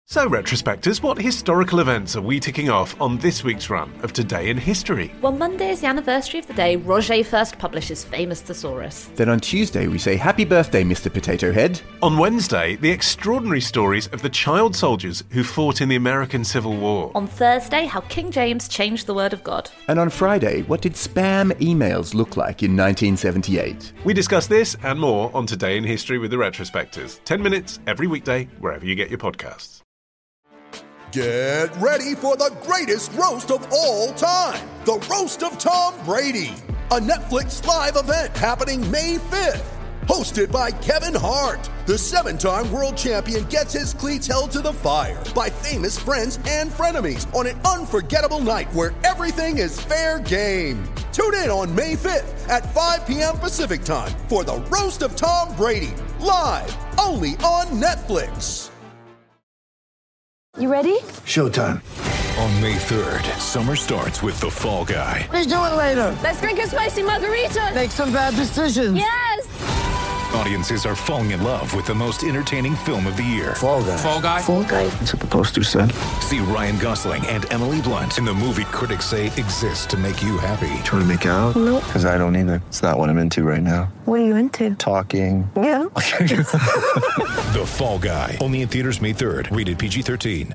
So, retrospectors, what historical events are we ticking off on this week's run of Today in History? Well, Monday is the anniversary of the day Roger first published his famous Thesaurus. Then on Tuesday we say happy birthday, Mr. Potato Head. On Wednesday, the extraordinary stories of the child soldiers who fought in the American Civil War. On Thursday, how King James changed the word of God. And on Friday, what did spam emails look like in 1978? We discuss this and more on Today in History with the retrospectors. 10 minutes every weekday, wherever you get your podcasts. Get ready for the greatest roast of all time, the Roast of Tom Brady, a Netflix live event happening May 5th. Hosted by Kevin Hart, the 7-time world champion gets his cleats held to the fire by famous friends and frenemies on an unforgettable night where everything is fair game. Tune in on May 5th at 5 p.m. Pacific time for the Roast of Tom Brady, live only on Netflix. You ready? Showtime. On May 3rd, summer starts with The Fall Guy. Let's do it later. Let's drink a spicy margarita. Make some bad decisions. Yes! Audiences are falling in love with the most entertaining film of the year. Fall Guy. Fall Guy? Fall guy. That's what the poster said. See Ryan Gosling and Emily Blunt in the movie critics say exists to make you happy. Trying to make it out? Nope. Because I don't either. It's not what I'm into right now. What are you into? Talking. Yeah. The Fall Guy. Only in theaters May 3rd. Rated PG-13.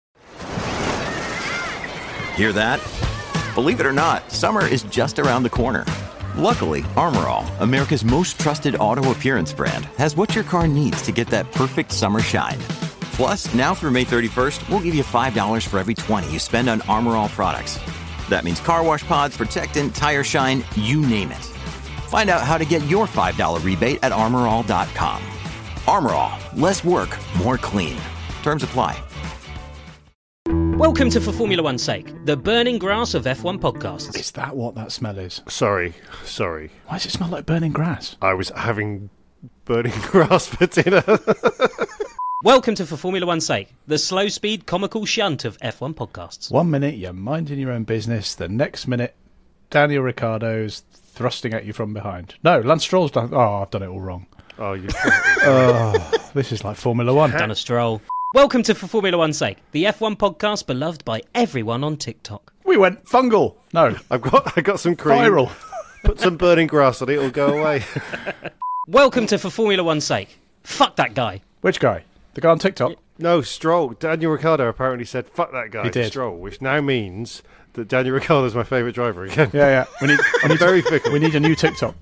Hear that? Believe it or not, summer is just around the corner. Luckily, Armor All, America's most trusted auto appearance brand, has what your car needs to get that perfect summer shine. Plus, now through May 31st, we'll give you $5 for every $20 you spend on Armor All products. That means car wash pods, protectant, tire shine, you name it. Find out how to get your $5 rebate at armorall.com. Armor All, less work, more clean. Terms apply. Welcome to For Formula One's Sake, the burning grass of F1 podcasts. Is that what that smell is? Sorry. Why does it smell like burning grass? I was having burning grass for dinner. Welcome to For Formula One's Sake, the slow-speed comical shunt of F1 podcasts. 1 minute you're minding your own business, the next minute Daniel Ricciardo's thrusting at you from behind. No, Lance Stroll's done... Oh, I've done it all wrong. Oh, you. This is like Formula One. Done a stroll. Welcome to For Formula One's Sake, the F1 podcast beloved by everyone on TikTok. We went fungal. No. I got some cream. Viral. Put some burning grass on it, it'll go away. Welcome to For Formula One's Sake. Fuck that guy. Which guy? The guy on TikTok? No, Stroll. Daniel Ricciardo apparently said, fuck that guy, He did. Stroll, which now means that Daniel Ricciardo's my favourite driver again. Yeah. We need very fickle. We need a new TikTok.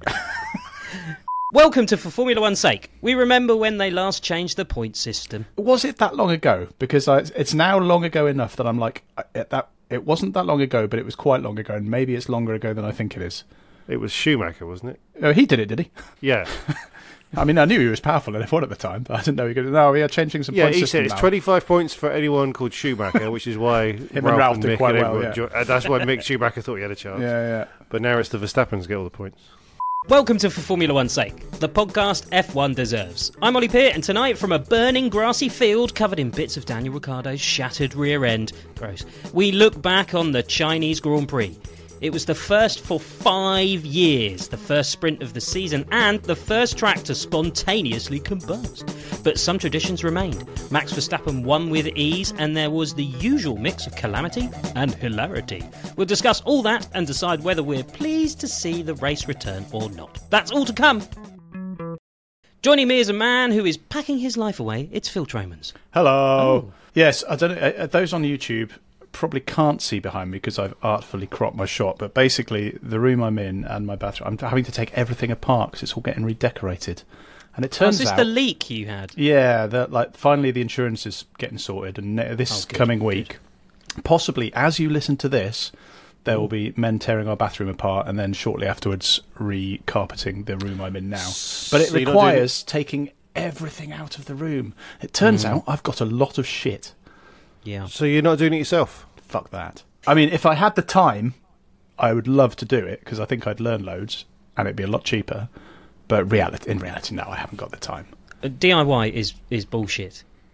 Welcome to For Formula One's Sake. We remember when they last changed the point system. Was it that long ago? Because it's now long ago enough that I'm like, it wasn't that long ago, but it was quite long ago, and maybe it's longer ago than I think it is. It was Schumacher, wasn't it? Oh, he did it, did he? Yeah. I mean, I knew he was powerful in F1 at the time, but I didn't know he could... No, we are changing some point system said it's now. 25 points for anyone called Schumacher, which is why Him and Ralph did Mick quite and well, everyone that's why Mick Schumacher thought he had a chance. Yeah. But now it's the Verstappens get all the points. Welcome to For Formula One's Sake, the podcast F1 deserves. I'm Ollie Peart, and tonight from a burning grassy field covered in bits of Daniel Ricciardo's shattered rear end, gross, we look back on the Chinese Grand Prix. It was the first for 5 years, the first sprint of the season, and the first track to spontaneously combust. But some traditions remained. Max Verstappen won with ease, and there was the usual mix of calamity and hilarity. We'll discuss all that and decide whether we're pleased to see the race return or not. That's all to come. Joining me is a man who is packing his life away. It's Phil Tromans. Hello. Oh. Yes, I don't know. Those on YouTube probably can't see behind me because I've artfully cropped my shot, but basically the room I'm in and my bathroom, I'm having to take everything apart because it's all getting redecorated. And it turns out... Is this the leak you had? Yeah, finally the insurance is getting sorted, and this coming week, possibly as you listen to this, there will be men tearing our bathroom apart and then shortly afterwards re-carpeting the room I'm in now. But it requires taking everything out of the room. It turns out I've got a lot of shit. Yeah. So you're not doing it yourself? Fuck that. I mean, if I had the time, I would love to do it because I think I'd learn loads and it'd be a lot cheaper. But in reality, no, I haven't got the time. DIY is bullshit.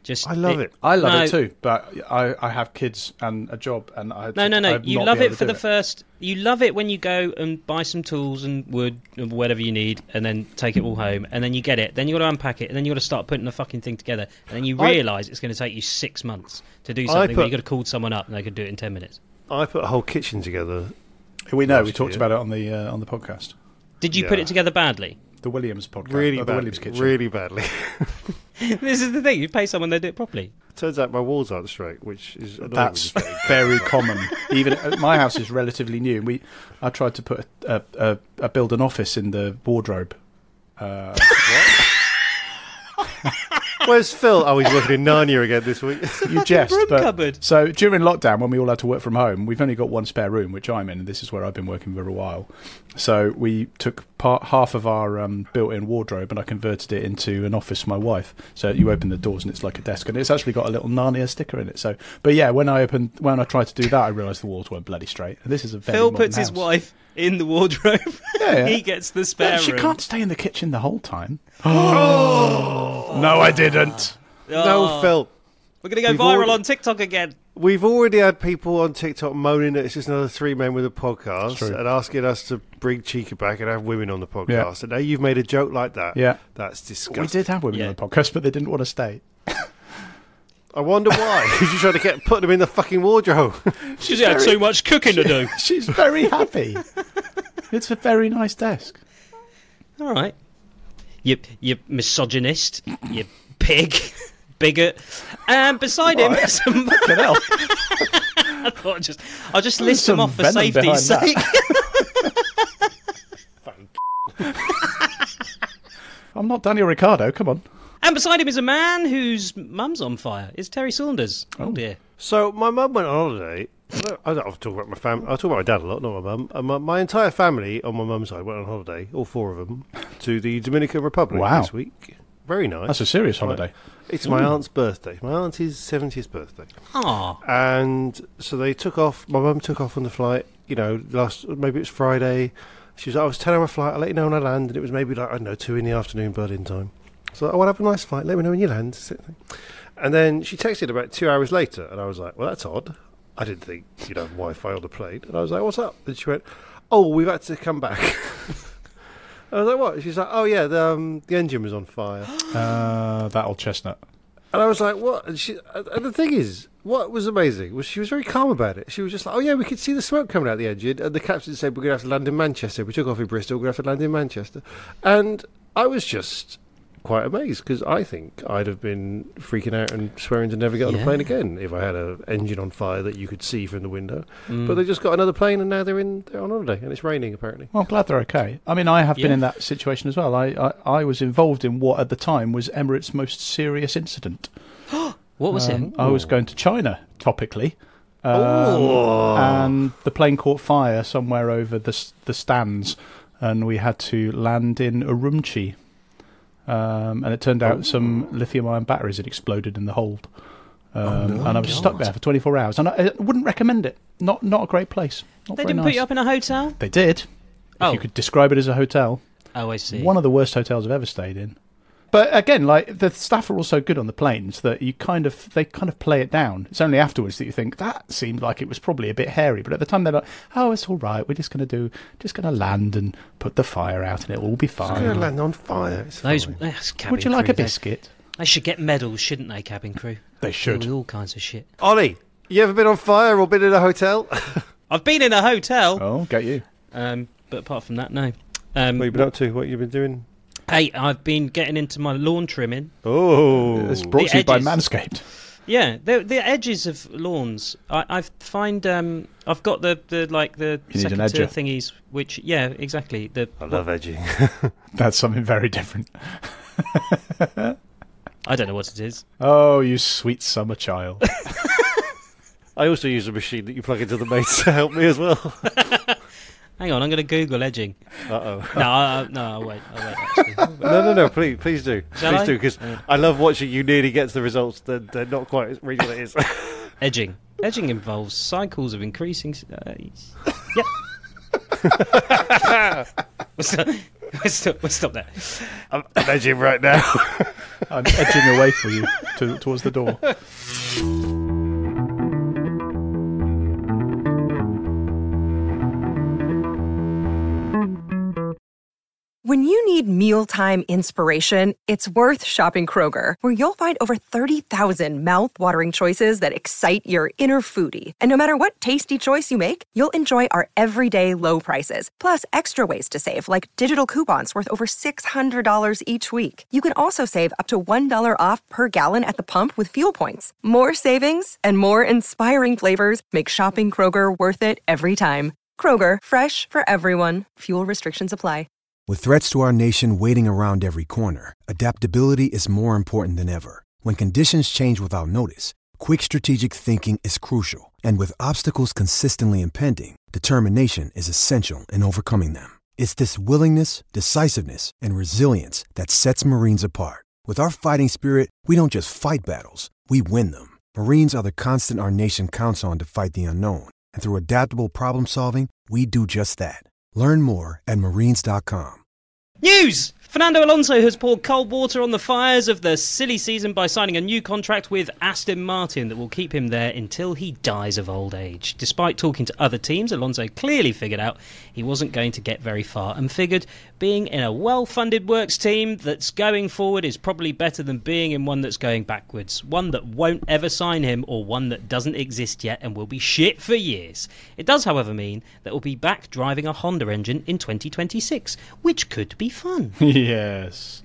Just I love it. I love it too, but I have kids and a job, and No. You love it for the first. You love it when you go and buy some tools and wood and whatever you need, and then take it all home, and then you get it. Then you got to unpack it, and then you got to start putting the fucking thing together, and then you realise it's going to take you 6 months to do something. Where you got to call someone up, and they could do it in 10 minutes. I put a whole kitchen together. We know. We talked about it on the podcast. Did you put it together badly? The Williams podcast. Really badly. badly. Williams kitchen. Really badly. This is the thing. You pay someone, they do it properly. Turns out my walls aren't straight, which is that's very common. Even my house is relatively new. I tried to put build an office in the wardrobe. Where's Phil? Oh, he's working in Narnia again this week. You jest, but cupboard. So during lockdown, when we all had to work from home, we've only got one spare room, which I'm in, and this is where I've been working for a while. So we took half of our built-in wardrobe, and I converted it into an office for my wife. So you open the doors, and it's like a desk, and it's actually got a little Narnia sticker in it. So, but yeah, when I tried to do that, I realised the walls weren't bloody straight. And this is a very Phil modern puts house. his wife in the wardrobe. Yeah. He gets the spare She room. can't stay in the kitchen the whole time. No, I didn't. No, Phil. We're going to go viral on TikTok again. We've already had people on TikTok moaning that it's just another three men with a podcast and asking us to bring Chica back and have women on the podcast. Yeah. And now you've made a joke like that. Yeah. That's disgusting. We did have women on the podcast, but they didn't want to stay. I wonder why. Because you're trying to put them in the fucking wardrobe. She's had too much cooking to do. She's very happy. It's a very nice desk. All right. You misogynist. You pig. Bigot. And beside him, some... I thought I'll just list them off for safety's sake. I'm not Daniel Ricciardo, come on. And beside him is a man whose mum's on fire. It's Terry Saunders. Oh dear. So my mum went on holiday. I don't talk about my family. I talk about my dad a lot, not my mum. And my entire family on my mum's side went on holiday, all four of them, to the Dominican Republic this week. Very nice. That's a serious holiday. It's my aunt's birthday. My auntie's 70th birthday. Ah. And so they took off. My mum took off on the flight. Maybe it was Friday. She was like, I was 10-hour flight. I'll let you know when I land. And it was maybe 2 in the afternoon Berlin time. So I want to have a nice flight. Let me know when you land. And then she texted about 2 hours later. And I was like, well, that's odd. I didn't think you'd have Wi-Fi on the plane. And I was like, what's up? And she went, oh, we've had to come back. I was like, what? She's like, oh, yeah, the engine was on fire. That old chestnut. And I was like, what? And the thing is, what was amazing was she was very calm about it. She was just like, oh, yeah, we could see the smoke coming out of the engine. And the captain said, we're going to have to land in Manchester. We took off in Bristol. We're going to have to land in Manchester. And I was just quite amazed because I think I'd have been freaking out and swearing to never get on a plane again if I had an engine on fire that you could see from the window. But they just got another plane and now they're on holiday and it's raining apparently. Well, I'm glad they're okay. I mean, I have been in that situation as well. I was involved in what at the time was Emirates' most serious incident. What was it? I was going to China, topically. And the plane caught fire somewhere over the stands and we had to land in Urumqi. And it turned out some lithium-ion batteries had exploded in the hold. And I was stuck there for 24 hours. And I wouldn't recommend it. Not a great place. They didn't put you up in a hotel? They did. If you could describe it as a hotel. Oh, I see. One of the worst hotels I've ever stayed in. But again, like the staff are also good on the planes that they kind of play it down. It's only afterwards that you think that seemed like it was probably a bit hairy. But at the time they're like, oh, it's all right. We're just going to land and put the fire out, and it'll all be fine. It's going to land on fire. Would you like a biscuit? They should get medals, shouldn't they, cabin crew? They should. With all kinds of shit. Ollie, you ever been on fire or been in a hotel? I've been in a hotel. Oh, get you. But apart from that, no. What have you been up to? What have you been doing? Hey, I've been getting into my lawn trimming. Oh, it's brought to you by Manscaped. Yeah, the edges of lawns. I find I've got the second tier thingies, which exactly. I love edging. That's something very different. I don't know what it is. Oh, you sweet summer child. I also use a machine that you plug into the mains to help me as well. Hang on, I'm going to Google edging. Uh-oh. No, I'll wait. Actually. No, please do. Shall please do, because I love watching you nearly get to the results that they're not quite reading what it is. Edging. Edging involves cycles of increasing... Yep. We'll stop there. I'm edging right now. I'm edging away for you towards the door. When you need mealtime inspiration, it's worth shopping Kroger, where you'll find over 30,000 mouth-watering choices that excite your inner foodie. And no matter what tasty choice you make, you'll enjoy our everyday low prices, plus extra ways to save, like digital coupons worth over $600 each week. You can also save up to $1 off per gallon at the pump with fuel points. More savings and more inspiring flavors make shopping Kroger worth it every time. Kroger, fresh for everyone. Fuel restrictions apply. With threats to our nation waiting around every corner, adaptability is more important than ever. When conditions change without notice, quick strategic thinking is crucial. And with obstacles consistently impending, determination is essential in overcoming them. It's this willingness, decisiveness, and resilience that sets Marines apart. With our fighting spirit, we don't just fight battles, we win them. Marines are the constant our nation counts on to fight the unknown. And through adaptable problem solving, we do just that. Learn more at marines.com. News! Fernando Alonso has poured cold water on the fires of the silly season by signing a new contract with Aston Martin that will keep him there until he dies of old age. Despite talking to other teams, Alonso clearly figured out he wasn't going to get very far and figured being in a well-funded works team that's going forward is probably better than being in one that's going backwards. One that won't ever sign him, or one that doesn't exist yet and will be shit for years. It does, however, mean that we'll be back driving a Honda engine in 2026, which could be fun. Yes.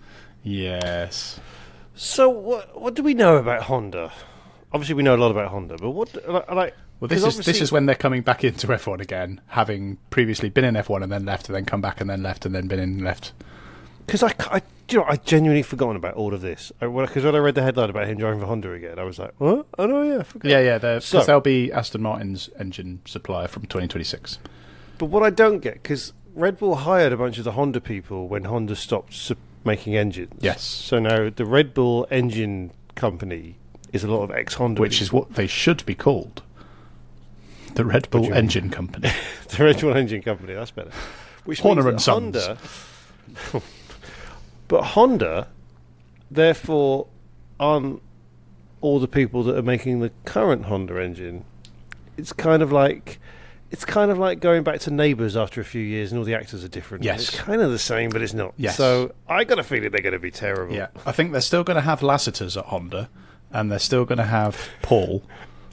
So what do we know about Honda? Obviously, we know a lot about Honda, but what like? Well, this is when they're coming back into F1 again, having previously been in F1 and then left, and then come back and then left, and then been in and left. Because I genuinely forgotten about all of this. Because when I read the headline about him driving for Honda again, I was like, what? Oh no, yeah, I forgot. Yeah, because they'll be Aston Martin's engine supplier from 2026. But what I don't get, because Red Bull hired a bunch of the Honda people when Honda stopped making engines. Yes. So now the Red Bull engine company is a lot of ex-Honda Which people. is what they should be called. The Red Bull Engine Company. The Red Bull Engine Company, that's better. Which Horner means and that Sons. Honda... But Honda, therefore, aren't all the people that are making the current Honda engine. It's kind of like going back to Neighbours after a few years and all the actors are different. Yes. It's kind of the same, but it's not. Yes. So I got a feeling they're going to be terrible. Yeah, I think they're still going to have Lasseters at Honda, and they're still going to have Paul.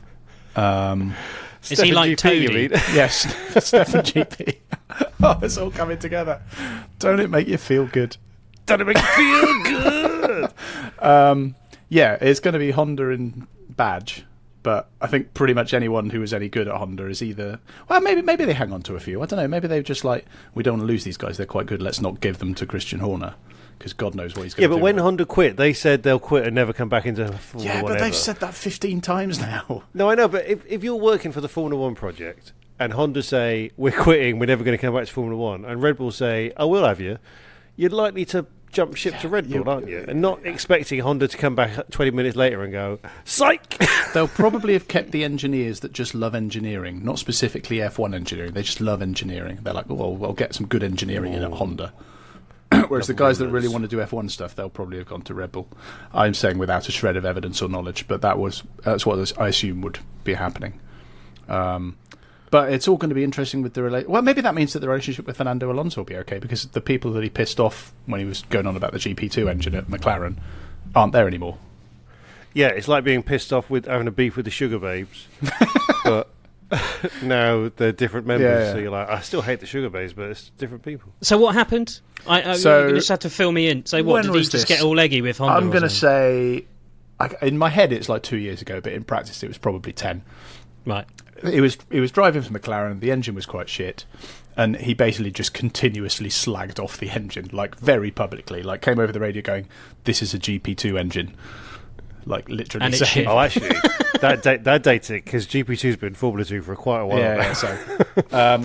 Is he like Toadie? Yes, Stefan GP. Oh, it's all coming together. Don't it make you feel good? Don't it make you feel good? Yeah, it's going to be Honda in badge, but I think pretty much anyone who is any good at Honda is either... Well, maybe they hang on to a few. I don't know. Maybe they're just like, we don't want to lose these guys. They're quite good. Let's not give them to Christian Horner, because God knows what he's going to do. Yeah, but when Honda quit, they said they'll quit and never come back into Formula 1. Yeah, but ever. they've said that 15 times now. No, I know, but if you're working for the Formula 1 project and Honda say, we're quitting, we're never going to come back to Formula 1, and Red Bull say, oh, we'll have you, you're likely to jump ship to Red Bull, aren't you? And not expecting Honda to come back 20 minutes later and go, psych! They'll probably have kept the engineers that just love engineering, not specifically F1 engineering. They just love engineering. They're like, oh, well, we'll get some good engineering in at Honda. Whereas the guys that really want to do F1 stuff, they'll probably have gone to Red Bull. I'm saying without a shred of evidence or knowledge, but that's what I assume would be happening. But it's all going to be interesting with the relationship. Well, maybe that means that the relationship with Fernando Alonso will be okay, because the people that he pissed off when he was going on about the GP2 engine at McLaren aren't there anymore. Yeah, it's like being pissed off with having a beef with the Sugar Babes. But now they're different members, Yeah. so you're like, I still hate the Sugar Babes, but it's different people. So what happened? You just had to fill me in. So what, when did he was just this? get all eggy with Honda? I'm or going to something? say, in my head it's like 2 years ago, but in practice it was probably 10. Right. He was driving for McLaren, the engine was quite shit, and he basically just continuously slagged off the engine, like very publicly, like came over the radio going, this is a GP2 engine. Like literally And it's saying... shit. Oh, actually, that dates it, because GP2's been Formula 2 for quite a while now. Yeah,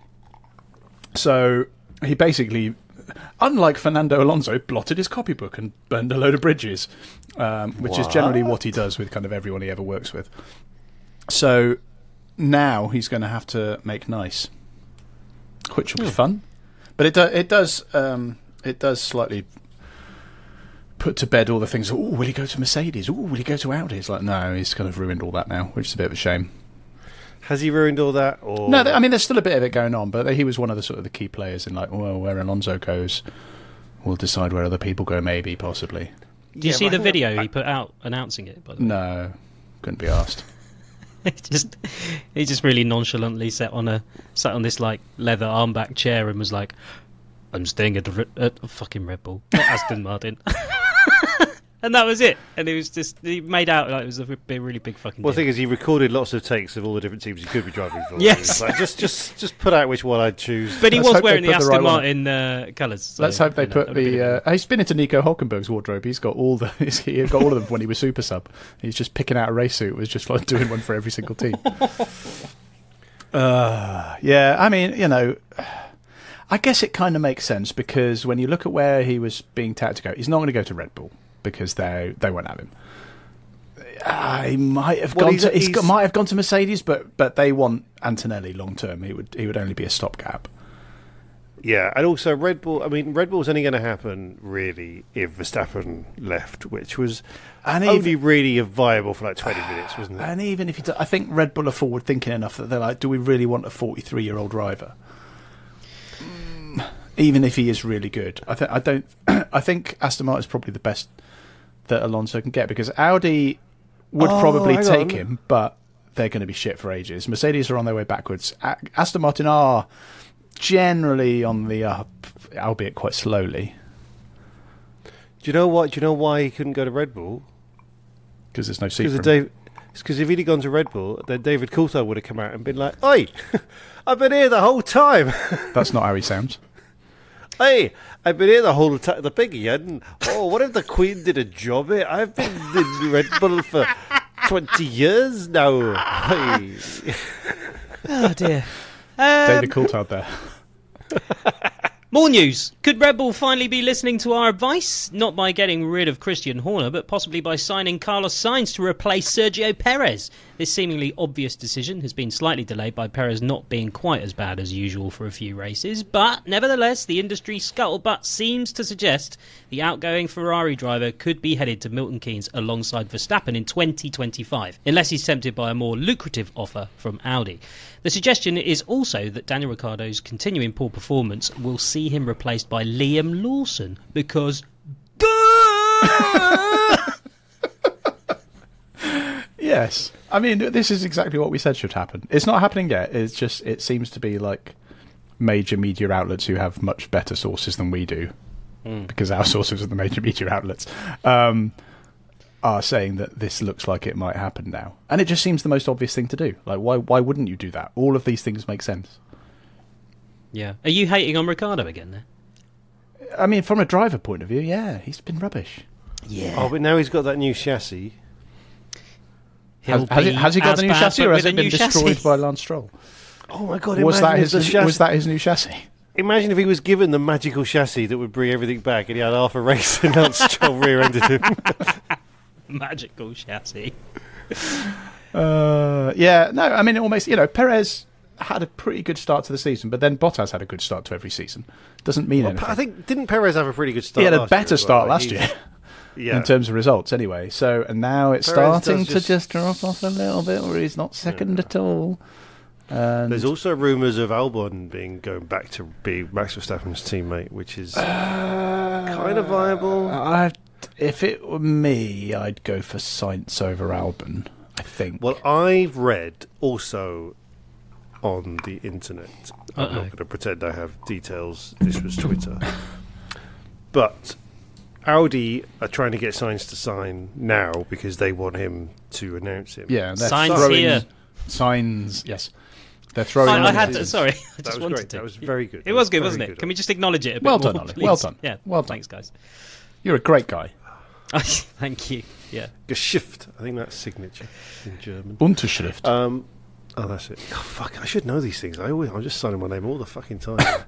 so he basically, unlike Fernando Alonso, blotted his copybook and burned a load of bridges, which is generally what he does with kind of everyone he ever works with. So now he's going to have to make nice, which will be fun. But it does slightly put to bed all the things. Oh, will he go to Mercedes? Oh, will he go to Audi? It's like, no, he's kind of ruined all that now, which is a bit of a shame. Has he ruined all that? Or No, I mean, there's still a bit of it going on, but he was one of the sort of the key players in like, well, where Alonso goes, we'll decide where other people go, maybe, possibly. Do you see the video he put out announcing it? By the way? No, couldn't be asked. he just really nonchalantly sat on this like leather armback chair and was like, "I'm staying at a fucking Red Bull, not Aston Martin." And that was it. And it was just, he made out like it was a really big fucking Well, deal. the thing is, he recorded lots of takes of all the different teams he could be driving for. Yes. Like, just put out which one I'd choose. But he was wearing the Aston Martin colours. So, let's hope they put the. He's been into Nico Hulkenberg's wardrobe. He got all of them when he was super sub. He's just picking out a race suit. It was just like doing one for every single team. Yeah, I mean, you know, I guess it kind of makes sense because when you look at where he was being tapped to go, he's not going to go to Red Bull because they won't have him. He might have might have gone to Mercedes, but they want Antonelli long term. He would only be a stopgap. Yeah, and also Red Bull. I mean, Red Bull's only going to happen really if Verstappen left, which was only really viable for like 20 minutes, wasn't it? And even if I think Red Bull are forward thinking enough that they're like, do we really want a 43-year-old driver? Even if he is really good, I think Aston Martin is probably the best that Alonso can get because Audi would probably take him, but they're going to be shit for ages. Mercedes are on their way backwards. Aston Martin are generally on the up, albeit quite slowly. Do you know what? Do you know why he couldn't go to Red Bull? Because there's no seat for him. It's because if he'd gone to Red Bull, then David Coulthard would have come out and been like, "Oi, I've been here the whole time." That's not how he sounds. Hey, I've been here the whole time. The big yen. Oh, what if the Queen did a job here? I've been in Red Bull for 20 years now. Hey. Oh dear. David Coulthard there. More news. Could Red Bull finally be listening to our advice? Not by getting rid of Christian Horner, but possibly by signing Carlos Sainz to replace Sergio Perez. This seemingly obvious decision has been slightly delayed by Perez not being quite as bad as usual for a few races, but nevertheless, the industry scuttlebutt seems to suggest the outgoing Ferrari driver could be headed to Milton Keynes alongside Verstappen in 2025, unless he's tempted by a more lucrative offer from Audi. The suggestion is also that Daniel Ricciardo's continuing poor performance will see him replaced by Liam Lawson because Yes. I mean, this is exactly what we said should happen. It's not happening yet. It's just, it seems to be like major media outlets who have much better sources than we do, because our sources are the major media outlets, are saying that this looks like it might happen now. And it just seems the most obvious thing to do. Like, why wouldn't you do that? All of these things make sense. Yeah. Are you hating on Ricciardo again there? I mean, from a driver point of view, yeah, he's been rubbish. Yeah. Oh, but now he's got that new chassis. Has he got the new chassis, or has it been destroyed by Lance Stroll? Oh my God! Was that his new chassis? Imagine if he was given the magical chassis that would bring everything back, and he had half a race and Lance Stroll rear-ended him. Magical chassis. Yeah, no, I mean, it almost, Perez had a pretty good start to the season, but then Bottas had a good start to every season. Doesn't mean anything. I think, didn't Perez have a pretty good start? He had a better start last year. Yeah. In terms of results, anyway. So, and now it's starting to just drop off a little bit, where he's not second at all. And there's also rumours of Albon going back to be Max Verstappen's teammate, which is kind of viable. If it were me, I'd go for Sainz over Albon, I think. Well, I've read also on the internet. I'm not going to pretend I have details. This was Twitter. But Audi are trying to get Sainz to sign now because they want him to announce him. Yeah, they're Sainz here. Signs, yes. They're throwing. I had to. Sorry, I just wanted great. to. That was very good. It was good, wasn't it? Can we just acknowledge it a bit well more, done, Ollie. please? Well done. Yeah, well done. Thanks, guys. You're a great guy. Thank you. Yeah. Geschäft. I think that's signature in German. Unterschrift. Oh, that's it. Oh, fuck, I should know these things. I'm just signing my name all the fucking time.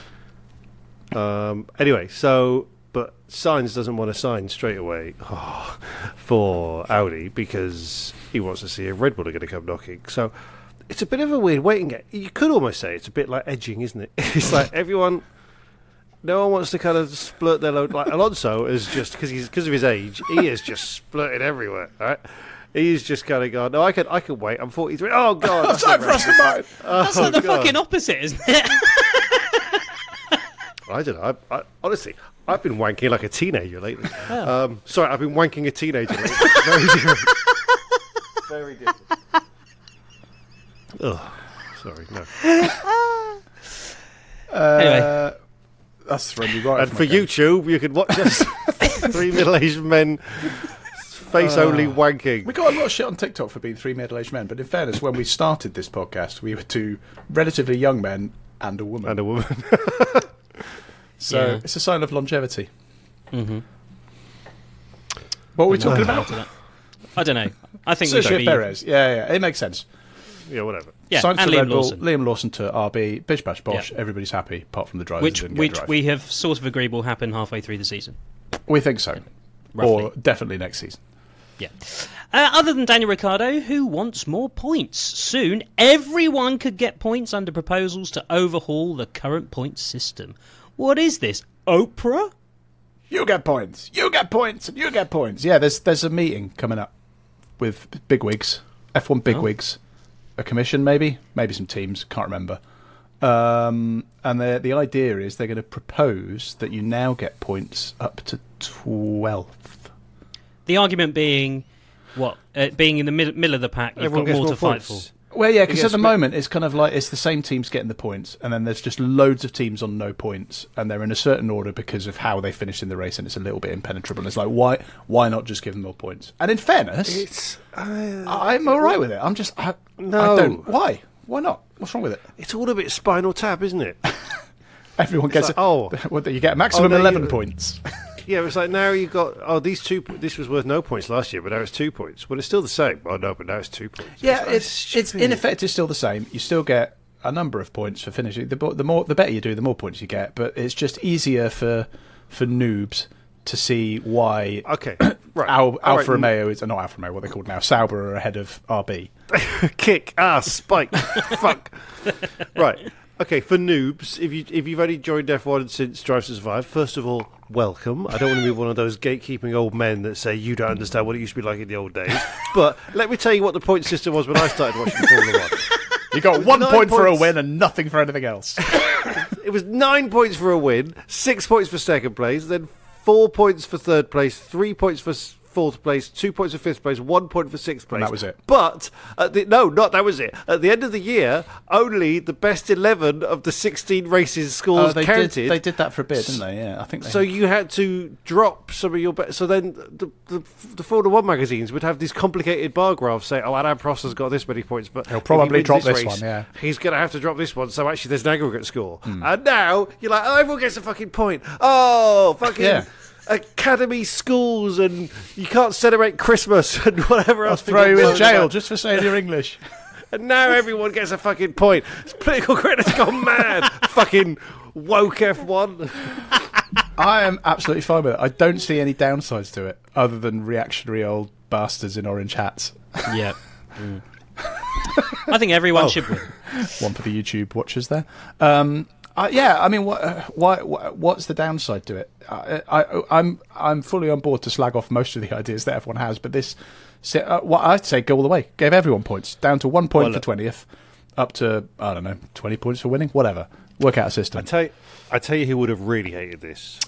Anyway, but Sainz doesn't want to sign straight away for Audi because he wants to see if Red Bull are going to come knocking. So it's a bit of a weird waiting game. You could almost say it's a bit like edging, isn't it? It's like everyone no one wants to kind of splurt their load. Like Alonso is just because of his age, he is just splurting everywhere. Right? He's just kind of gone. No, I can wait. I'm 43. Oh God, I'm sorry for Aston Martin. That's like the fucking opposite, isn't it? I don't know. I honestly, I've been wanking like a teenager lately. Oh. Sorry, I've been wanking a teenager lately. Very different. Very different. Oh, sorry, no. Anyway. That's thrilling, right? And for YouTube, you can watch us three middle-aged men face-only wanking. We got a lot of shit on TikTok for being three middle-aged men, but in fairness, when we started this podcast, we were two relatively young men and a woman. So it's a sign of longevity. Mm-hmm. What were we talking about? I don't know. I think Sergio Perez. Yeah, it makes sense. Yeah, whatever. Yeah, Sainz and to Liam Red Bull, Lawson. Liam Lawson to RB, bish bash bosh. Yeah. Everybody's happy, apart from the drivers. Which we have sort of agreed will happen halfway through the season. We think so, Roughly. or definitely next season. Yeah. Other than Daniel Ricciardo, who wants more points? Soon, everyone could get points under proposals to overhaul the current points system. What is this, Oprah? You get points. You get points. And you get points. Yeah, there's a meeting coming up with bigwigs, F1 bigwigs, a commission maybe some teams, can't remember. And the idea is they're going to propose that you now get points up to 12th. The argument being, what? Being in the middle of the pack, you've Everyone got more to gets fight points. for. Well, yeah, because at the moment it's kind of like it's the same teams getting the points, and then there's just loads of teams on no points, and they're in a certain order because of how they finished in the race, and it's a little bit impenetrable. And it's like, why not just give them more points? And in fairness, I'm all right with it. I don't. Why not? What's wrong with it? It's all a bit Spinal Tap, isn't it? Everyone gets you get a maximum 11 points. Yeah, it's like now you've got these two. This was worth no points last year, but now it's 2 points. Well, it's still the same. Well, no, but now it's 2 points. Yeah, it's in effect it's still the same. You still get a number of points for finishing. The better you do, the more points you get. But it's just easier for noobs to see why. Okay, right. Alfa Romeo is not Alfa Romeo. What they're called now, Sauber are ahead of RB. Kick spike, fuck. Right. Okay, for noobs, if you've only joined F1 since Drive to Survive, first of all, welcome. I don't want to be one of those gatekeeping old men that say you don't understand what it used to be like in the old days. But let me tell you what the point system was when I started watching Formula 1. You got 1 point for a win and nothing for anything else. It was 9 points for a win, 6 points for second place, then 4 points for third place, 3 points for fourth place, 2 points for fifth place, 1 point for sixth place. And that was it. But that was it. At the end of the year, only the best 11 of the 16 races scores counted. They did that for a bit, didn't they? Yeah, I think. You had to drop some of your. So then the Formula 1 magazines would have these complicated bar graphs say, "Oh, Adam Prost has got this many points, but he'll probably drop race, this one. Yeah, he's going to have to drop this one." So actually, there's an aggregate score. And now you're like, "Oh, everyone gets a fucking point." Oh, fucking. Yeah. Academy schools, and you can't celebrate Christmas and whatever else. I'll throw you in jail just for saying you're English. And now everyone gets a fucking point. It's political correctness gone mad. Fucking woke F1. I am absolutely fine with it. I don't see any downsides to it other than reactionary old bastards in orange hats. Yeah. I think everyone should win. One for the YouTube watchers there. Yeah, I mean, what's the downside to it? I'm fully on board to slag off most of the ideas that everyone has, but this, I'd say go all the way. Give everyone points, down to 1 point for 20th, up to 20 points for winning, whatever. Work out a system. I tell you who would have really hated this.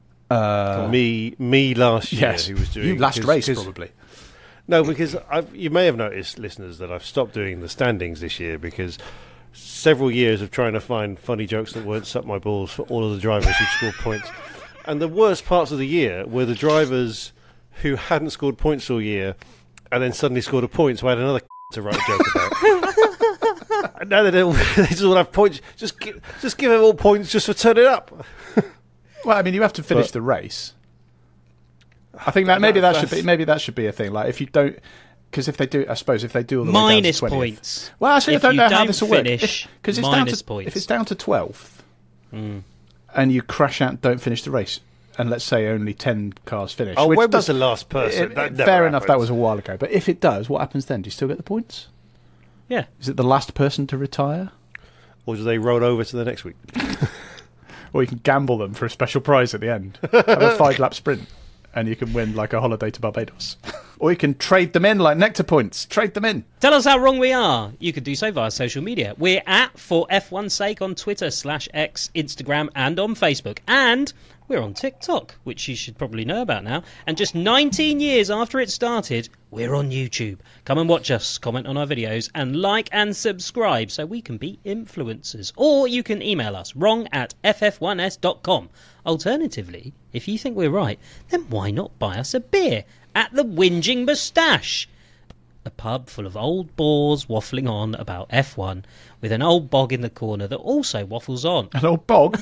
Me last year. Yes, who was doing you last race probably. No, because you may have noticed, listeners, that I've stopped doing the standings this year because several years of trying to find funny jokes that weren't suck my balls for all of the drivers who scored points. And the worst parts of the year were the drivers who hadn't scored points all year and then suddenly scored a point, so I had another to write a joke about. And now they just all have points. Just give them all points just for turning up. Well, I mean, you have to finish the race. I think that maybe that should be a thing. Like if you don't. Because if they do all the minus way down to 20th, points. Well, actually, I don't know how this will work. Because if it's down to 12th, and you crash out and don't finish the race, and let's say only 10 cars finish. Oh, when was the last person? Fair enough, that was a while ago. But if it does, what happens then? Do you still get the points? Yeah. Is it the last person to retire? Or do they roll over to the next week? Or you can gamble them for a special prize at the end. Have a 5-lap sprint, and you can win like a holiday to Barbados. Or you can trade them in like Nectar points. Trade them in. Tell us how wrong we are. You can do so via social media. We're at For F1's Sake on Twitter /X, Instagram, and on Facebook. And we're on TikTok, which you should probably know about now. And just 19 years after it started, we're on YouTube. Come and watch us, comment on our videos, and like and subscribe so we can be influencers. Or you can email us, wrong@ff1s.com. Alternatively, if you think we're right, then why not buy us a beer at the Whinging Moustache? A pub full of old bores waffling on about F1 with an old bog in the corner that also waffles on. An old bog?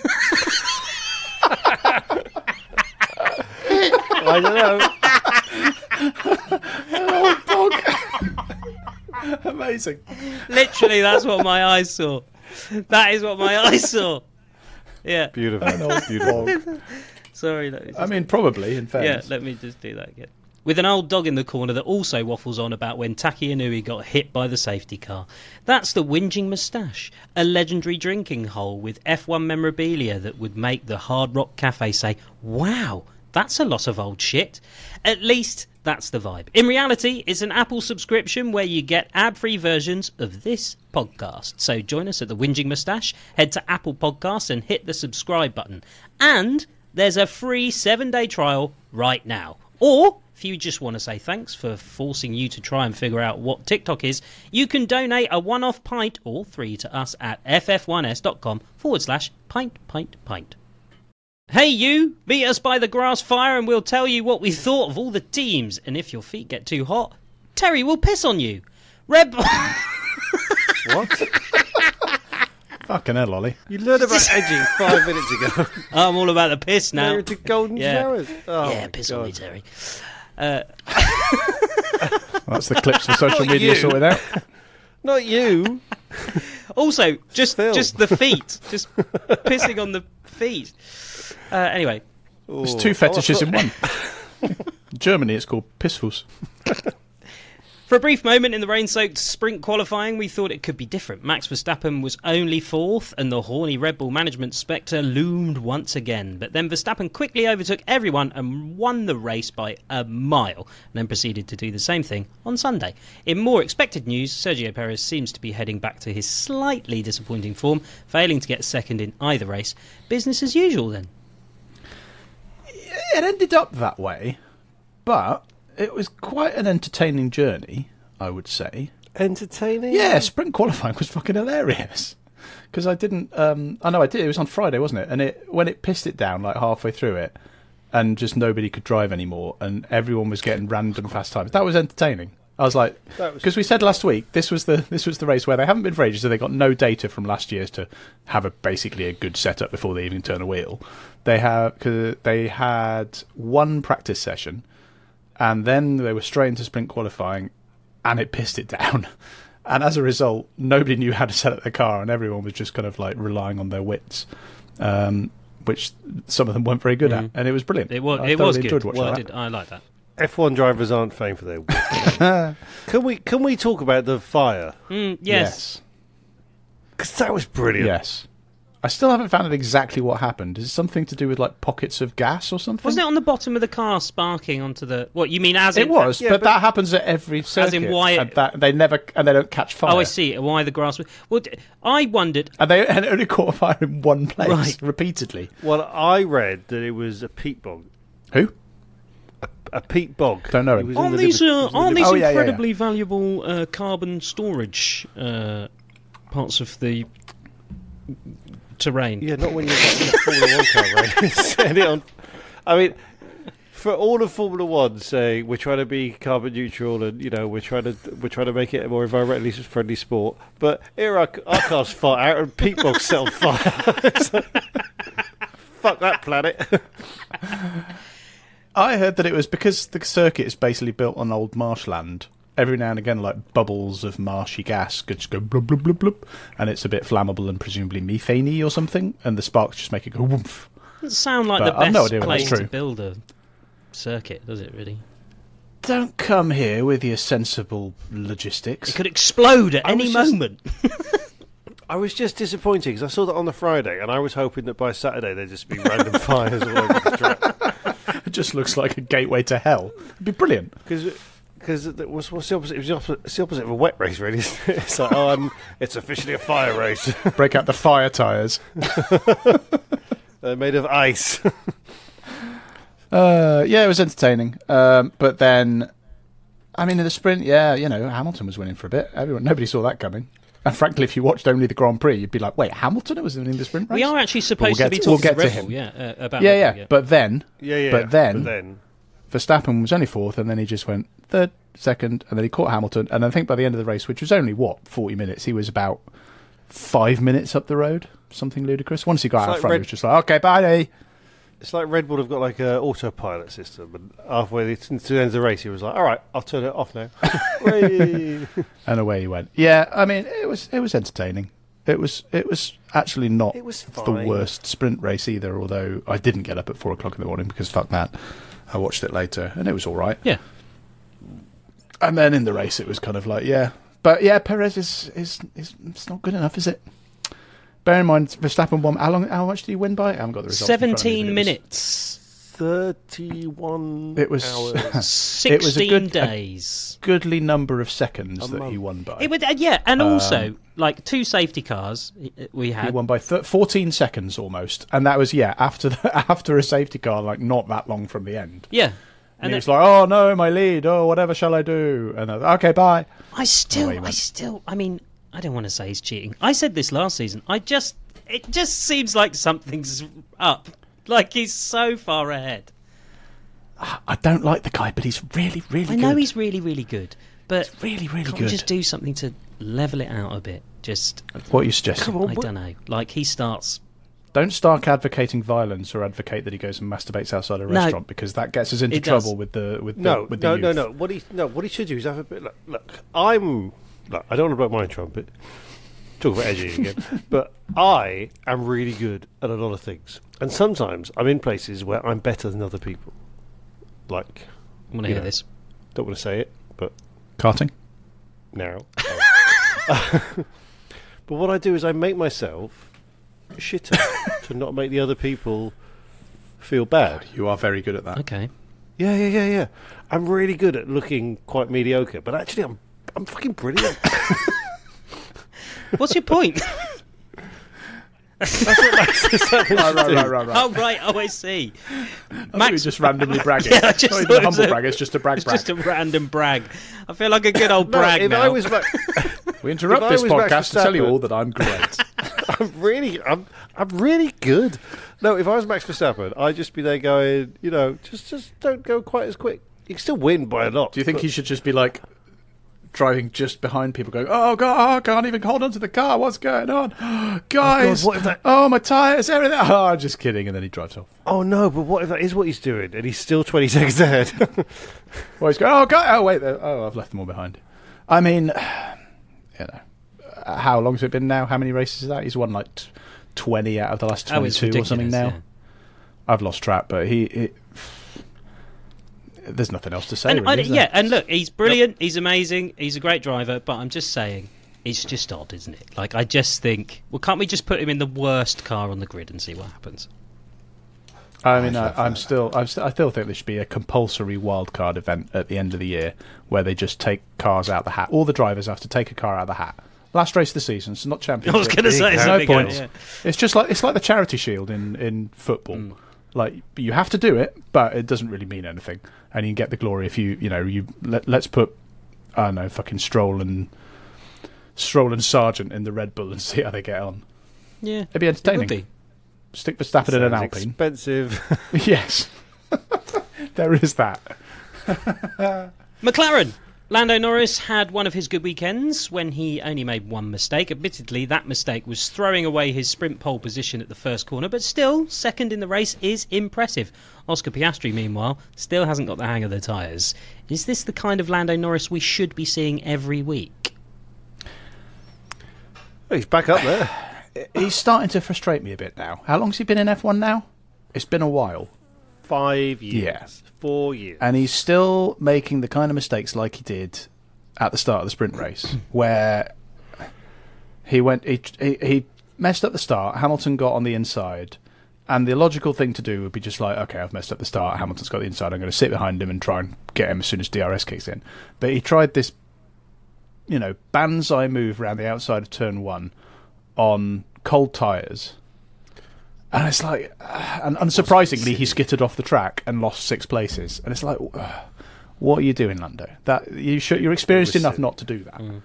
I don't know. An old bog. Amazing. Literally, that's what my eyes saw. That is what my eyes saw. Yeah. Beautiful. An old bog. Sorry. I mean, probably, in fairness. Yeah, let me just do that again. With an old dog in the corner that also waffles on about when Taki Inui got hit by the safety car. That's the Whinging Moustache, a legendary drinking hole with F1 memorabilia that would make the Hard Rock Cafe say, wow, that's a lot of old shit. At least that's the vibe. In reality, it's an Apple subscription where you get ad-free versions of this podcast. So join us at the Whinging Moustache, head to Apple Podcasts and hit the subscribe button. And there's a free 7-day trial right now. Or if you just want to say thanks for forcing you to try and figure out what TikTok is, you can donate a one-off pint or 3 to us at ff1s.com/pint. Hey you, meet us by the grass fire and we'll tell you what we thought of all the teams. And if your feet get too hot, Terry will piss on you. Red Bull... What? Fucking hell, Ollie. You learned about edging 5 minutes ago. I'm all about the piss now. You're into golden showers. Oh, yeah, piss on me, Terry. That's the clips for social media sorted out. Not you. Also, just the feet. Just pissing on the feet. Anyway. It's 2 fetishes in one. In Germany, it's called Pissfuss. For a brief moment in the rain-soaked sprint qualifying, we thought it could be different. Max Verstappen was only 4th, and the horny Red Bull management spectre loomed once again. But then Verstappen quickly overtook everyone and won the race by a mile, and then proceeded to do the same thing on Sunday. In more expected news, Sergio Perez seems to be heading back to his slightly disappointing form, failing to get second in either race. Business as usual, then. It ended up that way, but it was quite an entertaining journey, I would say. Entertaining? Yeah, sprint qualifying was fucking hilarious. Because I didn't... I know I did. It was on Friday, wasn't it? And when it pissed it down, like halfway through it, and just nobody could drive anymore, and everyone was getting random fast times. That was entertaining. I was like... Because we said last week, this was the race where they haven't been for ages, so they got no data from last year's to have basically a good setup before they even turn a wheel. They had one practice session, and then they were straight into sprint qualifying, and it pissed it down. And as a result, nobody knew how to set up their car, and everyone was just kind of like relying on their wits, which some of them weren't very good at. And it was brilliant. It was good. I like that. F1 drivers aren't famed for their wits. Can we talk about the fire? Yes. Because that was brilliant. Yes. I still haven't found out exactly what happened. Is it something to do with like pockets of gas or something? Wasn't it on the bottom of the car sparking onto the... What, you mean as it was, but that happens at every circuit. As in why... And they don't catch fire. Oh, I see. Why the grass... Well, I wondered... And it only caught fire in one place, repeatedly. Well, I read that it was a peat bog. Who? A peat bog. Don't know him. Aren't these incredibly valuable carbon storage parts of the terrain? Yeah, not when you've got a Formula 1 car, right? Set it on. I mean, for all of Formula 1 saying we're trying to be carbon neutral and we're trying to make it a more environmentally friendly sport, but here our cars fire out and peat bogs set on fire. Fuck that planet. I heard that it was because the circuit is basically built on old marshland. Every now and again, like bubbles of marshy gas could just go blub, blub, blub, blub, and it's a bit flammable and presumably methane-y or something, and the sparks just make it go woof. Doesn't sound like the best place to build a circuit, does it, really? Don't come here with your sensible logistics. It could explode at any moment. I was just disappointed because I saw that on the Friday, and I was hoping that by Saturday there'd just be random fires all over the track. It just looks like a gateway to hell. It'd be brilliant. Because what's the opposite? It's the opposite of a wet race, really. Isn't it? It's like, it's officially a fire race. Break out the fire tyres. They're made of ice. Yeah, it was entertaining. But then, I mean, in the sprint, Hamilton was winning for a bit. Nobody saw that coming. And frankly, if you watched only the Grand Prix, you'd be like, wait, Hamilton was winning the sprint race? We are actually supposed to be talking to Red Bull, about Red Bull, But then, Verstappen was only fourth, and then he just went third, second, and then he caught Hamilton. And I think by the end of the race, which was only, 40 minutes, he was about 5 minutes up the road, something ludicrous. Once he got out front, he was just like, okay, bye. It's like Red Bull have got like an autopilot system, and halfway to the end of the race, he was like, all right, I'll turn it off now. And away he went. Yeah, I mean, it was entertaining. It was actually not the worst sprint race either, although I didn't get up at 4 o'clock in the morning because fuck that. I watched it later, and it was all right. Yeah. And then in the race, it was kind of like, yeah. But yeah, Perez is it's not good enough, is it? Bear in mind, Verstappen won. How much did he win by? I haven't got the results. 17 minutes. 31 it was, hours. 16 days. A goodly number of seconds that he won by. It would, and also, like, 2 safety cars we had. He won by 14 seconds almost. And that was, after a safety car, like, not that long from the end. Yeah. And he was like, oh, no, my lead. Oh, whatever shall I do? And I was, okay, bye. I mean, I don't want to say he's cheating. I said this last season. It just seems like something's up. Like he's so far ahead. I don't like the guy, but he's really, really good. I know he's really, really good. But he's really, really can't good. We just do something to level it out a bit? Just what are you suggesting? I don't know. Like he starts. Don't start advocating violence or advocate that he goes and masturbates outside a restaurant because that gets us into trouble with the youth. No. What he should do is have a bit. Look, I don't want to blow my trumpet. Talk about edging again. But I am really good at a lot of things, and sometimes I'm in places where I'm better than other people. Like, I want to hear this. Don't want to say it, but karting. No. But what I do is I make myself shitter to not make the other people feel bad. You are very good at that. Okay. Yeah. I'm really good at looking quite mediocre, but actually I'm fucking brilliant. What's your point? That's what Max Verstappen right. Oh, right. Oh, I see. Max just randomly bragging. Yeah, I just not even a humble brag. It's just a brag. It's just a random brag. I feel like a good old brag now. We interrupt this podcast to tell you all that I'm great. I'm really good. No, if I was Max Verstappen, I'd just be there going, just don't go quite as quick. You can still win by a lot. Do you think he should just be like driving just behind people going, oh God, I can't even hold on to the car, what's going on? Guys, what if that... my tyres, everything. Oh, just kidding. And then he drives off. Oh no, but what if that is what he's doing and he's still 20 seconds ahead? Well, he's going, oh God, oh wait, I've left them all behind. I mean, how long's it been now? How many races is that? He's won like 20 out of the last 22 or something now. Yeah. I've lost track, but he there's nothing else to say. And, really, and look, he's brilliant. Yep. He's amazing. He's a great driver. But I'm just saying, it's just odd, isn't it? Like, I just think, well, can't we just put him in the worst car on the grid and see what happens? I mean, I still think there should be a compulsory wildcard event at the end of the year where they just take cars out of the hat. All the drivers have to take a car out of the hat. Last race of the season, it's not championship. I was going to say, it's no point. Yeah. It's like the Charity Shield in football. Like, you have to do it, but it doesn't really mean anything. And you can get the glory if let's put, I don't know, fucking Stroll and Sargent in the Red Bull and see how they get on. Yeah, it'd be entertaining. It would be. Stick Verstappen in an Alpine. Expensive. Yes, there is that. McLaren. Lando Norris had one of his good weekends when he only made one mistake. Admittedly, that mistake was throwing away his sprint pole position at the first corner, but still, second in the race is impressive. Oscar Piastri, meanwhile, still hasn't got the hang of the tyres. Is this the kind of Lando Norris we should be seeing every week? Well, he's back up there. He's starting to frustrate me a bit now. How long's he been in F1 now? It's been a while. 5 years. Yeah. 4 years. And he's still making the kind of mistakes like he did at the start of the sprint race, where He messed up the start. Hamilton got on the inside. And the logical thing to do would be just like, okay, I've messed up the start. Hamilton's got the inside. I'm going to sit behind him and try and get him as soon as DRS kicks in. But he tried this, banzai move around the outside of turn 1 on cold tyres. And it's like, and unsurprisingly, he skittered off the track and lost 6 places. And it's like, what are you doing, Lando? You're experienced enough not to do that. Mm.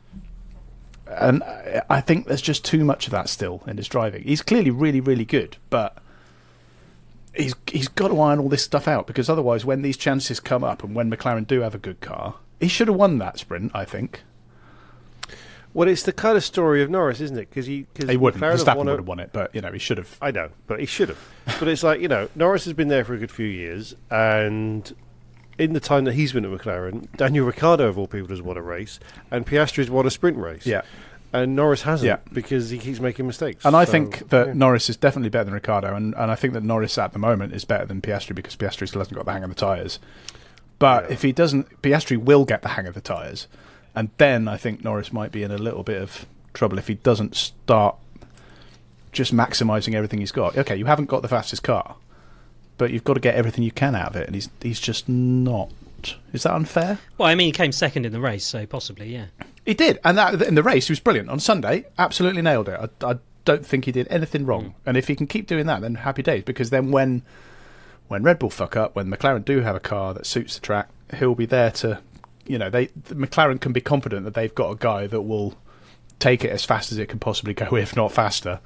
And I think there's just too much of that still in his driving. He's clearly really, really good, but he's got to iron all this stuff out, because otherwise, when these chances come up and when McLaren do have a good car, he should have won that sprint, I think. Well, it's the kind of story of Norris, isn't it? Because he wouldn't. Verstappen would have won it, but he should have. I know, but he should have. But it's like, Norris has been there for a good few years, and in the time that he's been at McLaren, Daniel Ricciardo, of all people, has won a race, and Piastri has won a sprint race. Yeah. And Norris hasn't, because he keeps making mistakes. And I think that Norris is definitely better than Ricciardo, and I think that Norris at the moment is better than Piastri, because Piastri still hasn't got the hang of the tyres. But if he doesn't, Piastri will get the hang of the tyres, and then I think Norris might be in a little bit of trouble if he doesn't start just maximising everything he's got. Okay, you haven't got the fastest car, but you've got to get everything you can out of it, and he's just not. Is that unfair? Well, I mean, he came second in the race, so possibly, yeah. He did, and that in the race he was brilliant. On Sunday, absolutely nailed it. I don't think he did anything wrong. And if he can keep doing that, then happy days, because then when Red Bull fuck up, when McLaren do have a car that suits the track, he'll be there to, McLaren can be confident that they've got a guy that will take it as fast as it can possibly go, if not faster.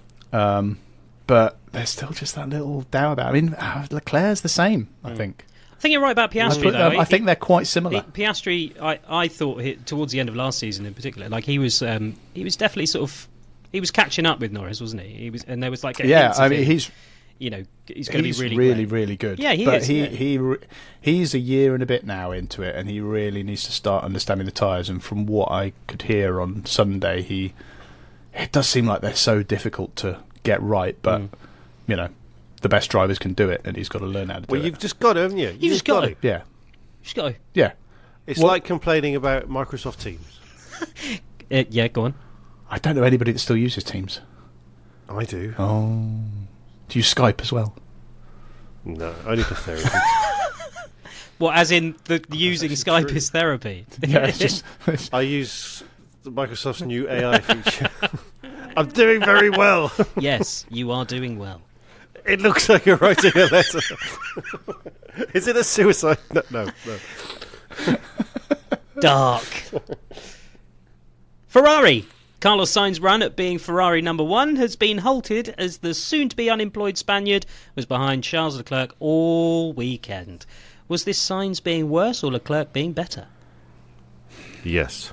But there's still just that little doubt about it. I mean, Leclerc's the same, I think. I think you're right about Piastri, though. I think they're quite similar. Piastri, I thought towards the end of last season in particular, like he was definitely sort of, he was catching up with Norris, wasn't he? He was, and there was like he's going to be really, really good. Yeah, he is. He's a year and a bit now into it, and he really needs to start understanding the tyres. And from what I could hear on Sunday, it does seem like they're so difficult to get right, but the best drivers can do it, and he's got to learn how to do it. Well, you've just got to, haven't you? You just got to. Yeah. Just got to. Yeah. It's like complaining about Microsoft Teams. Yeah, go on. I don't know anybody that still uses Teams. I do. Oh. Do you Skype as well? No, only for therapy. Well, as in using Skype is therapy? Yeah, it's just... I use Microsoft's new AI feature. I'm doing very well. Yes, you are doing well. It looks like you're writing a letter. Is it a suicide? No. Dark. Ferrari. Carlos Sainz's run at being Ferrari number 1 has been halted as the soon-to-be unemployed Spaniard was behind Charles Leclerc all weekend. Was this Sainz being worse or Leclerc being better? Yes.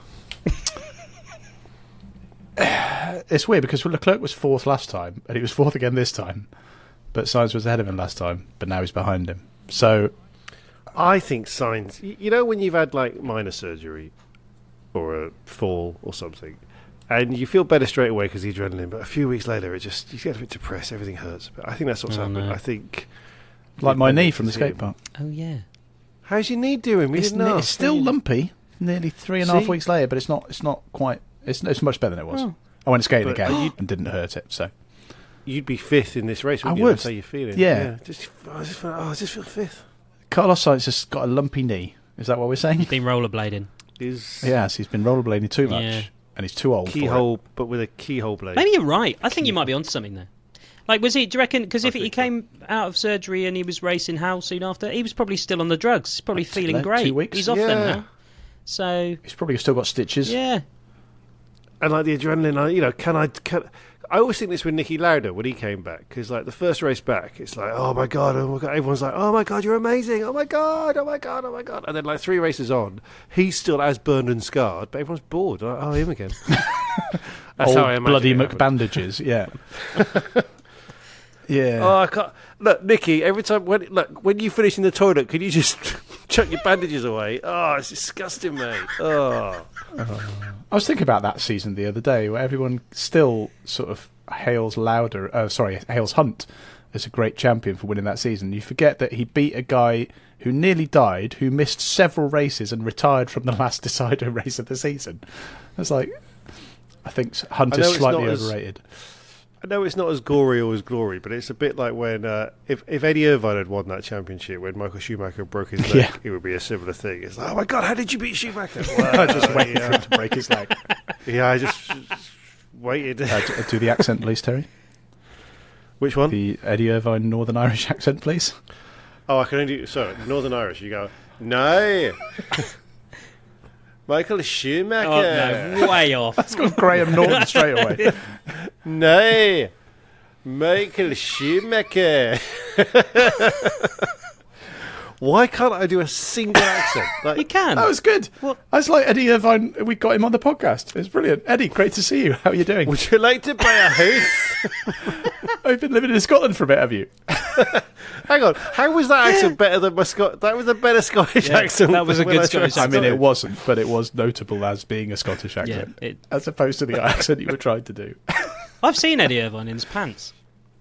It's weird because Leclerc was 4th last time, and he was 4th again this time. But Sainz was ahead of him last time, but now he's behind him. So, I think Sainz... when you've had, minor surgery or a fall or something, and you feel better straight away because of the adrenaline, but a few weeks later, you get a bit depressed, everything hurts. But I think that's what's happened. No. I think... Like my knee from the skate park. Oh, yeah. How's your knee doing? It's still lumpy, nearly 3.5 weeks later, but it's not quite... It's much better than it was. Oh. I went skating again and didn't hurt it, so... You'd be 5th in this race, wouldn't you? I would. That's how you're feeling. Yeah. I just feel 5th. Carlos Sainz has got a lumpy knee. Is that what we're saying? He's been rollerblading. Yes, he's been rollerblading too much. Yeah. And he's too old for it. But with a keyhole blade. Maybe you're right. I think you might be onto something there. Was he, do you reckon, because if he came out of surgery and he was racing how soon after, he was probably still on the drugs. He's probably feeling great. 2 weeks. He's off them now. So... He's probably still got stitches. Yeah. And the adrenaline, I always think this with Niki Lauda when he came back, because the first race back, it's like, oh my god, everyone's like, oh my god, you're amazing, oh my god, and then 3 races on, he's still as burned and scarred, but everyone's bored. Oh, him again. That's old how I imagine bloody it McBandages, yeah. Yeah. Oh, I can't. Look, Nicky, every time when you finish in the toilet, can you just chuck your bandages away? Oh, it's disgusting, mate. Oh. I was thinking about that season the other day, where everyone still sort of hails Hunt as a great champion for winning that season. You forget that he beat a guy who nearly died, who missed several races and retired from the last decider race of the season. It's like, I think Hunt is slightly overrated. I know it's not as gory or as glory, but it's a bit like when if Eddie Irvine had won that championship when Michael Schumacher broke his leg, it would be a similar thing. It's like, oh my God, how did you beat Schumacher? Well, I just waited for him to break his leg. Yeah, I just waited. Do the accent, please, Terry. Which one? The Eddie Irvine Northern Irish accent, please. Oh, I can only do... So, Northern Irish, you go, no. Michael Schumacher. Oh, no, way off. That's got Graham Norton straight away. No. Michael Schumacher. Why can't I do a single accent? Like, you can. That was good. What? That's like Eddie Irvine. We got him on the podcast. It's brilliant. Eddie, great to see you. How are you doing? Would you like to buy a house? I've been living in Scotland for a bit, have you? Hang on. How was that accent better than my That was a better Scottish accent. That was a good Scottish accent. I mean, it wasn't, but it was notable as being a Scottish accent, as opposed to the accent you were trying to do. I've seen Eddie Irvine in his pants.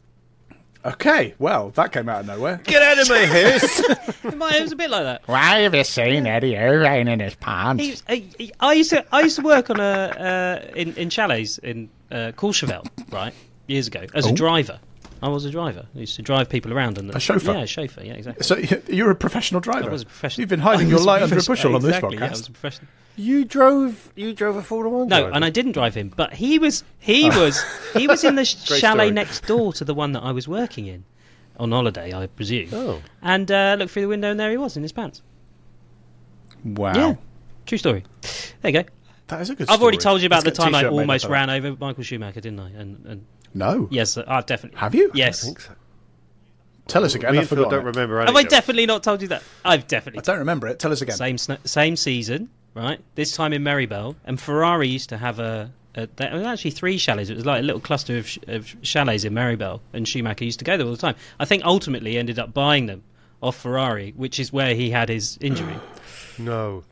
Okay, well, that came out of nowhere. Get out of my house! It was a bit like that. Why have you seen Eddie Irvine in his pants? I used to work on in chalets in Courchevel, right, years ago, as a driver. I was a driver. I used to drive people around. A chauffeur? Yeah, a chauffeur, yeah, exactly. So you're a professional driver? I was a professional. You've been hiding your light under a bushel on this podcast. Yeah, I was a professional. You drove a Formula 1 driver? No, and I didn't drive him, but he was in the chalet next door to the one that I was working in, on holiday, I presume. Oh. And looked through the window, and there he was in his pants. Wow. Yeah, true story. There you go. That is a good story. I've already told you about the time I almost ran over Michael Schumacher, didn't I? And no. Yes, I've definitely. Have you? Yes. I think so. Tell us again. I don't remember. Have I definitely not told you that? I've definitely. I don't remember it. Tell us again. Same season, right? This time in Maribel, and Ferrari used to have there was actually 3 chalets. It was like a little cluster of chalets in Maribel, and Schumacher used to go there all the time. I think ultimately ended up buying them off Ferrari, which is where he had his injury. No.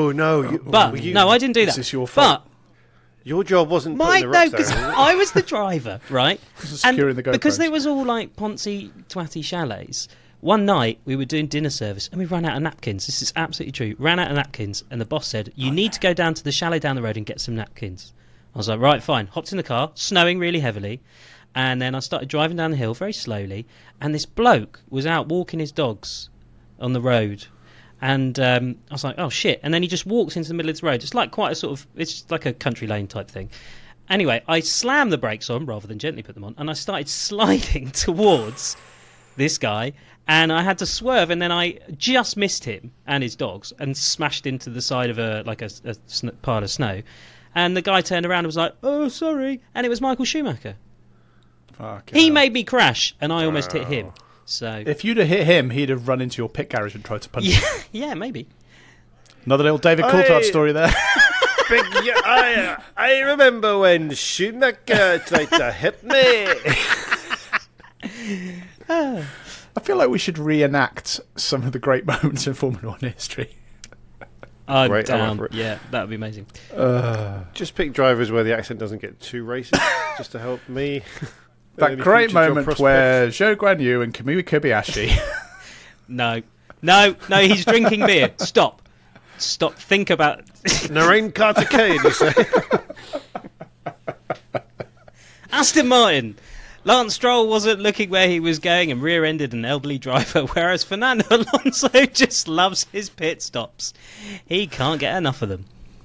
I didn't do that. This is your fault. But your job wasn't putting the rocks because down. I was the driver, right? Securing the GoPros. Because there was all like poncy twatty chalets. One night we were doing dinner service and we ran out of napkins. This is absolutely true. Ran out of napkins, and the boss said, "You need to go down to the chalet down the road and get some napkins." I was like, right, fine. Hopped in the car, snowing really heavily, and then I started driving down the hill very slowly, and this bloke was out walking his dogs on the road. And I was like, oh, shit. And then he just walks into the middle of the road. It's like quite a sort of... It's like a country lane type thing. Anyway, I slammed the brakes on rather than gently put them on. And I started sliding towards this guy. And I had to swerve. And then I just missed him and his dogs and smashed into the side of a pile of snow. And the guy turned around and was like, oh, sorry. And it was Michael Schumacher. He made me crash. And I almost hit him. So if you'd have hit him, he'd have run into your pit garage and tried to punch you. Yeah, maybe. Another little David Coulthard story there. I remember when Schumacher tried to hit me. I feel like we should reenact some of the great moments in Formula 1 history. I'm down. Yeah, that would be amazing. Just pick drivers where the accent doesn't get too racist, just to help me. That great moment where Zhou Guanyu and Kamui Kobayashi... No, he's drinking beer. Stop. Think about... Narain Karthikeyan, you say? Aston Martin. Lance Stroll wasn't looking where he was going and rear-ended an elderly driver, whereas Fernando Alonso just loves his pit stops. He can't get enough of them.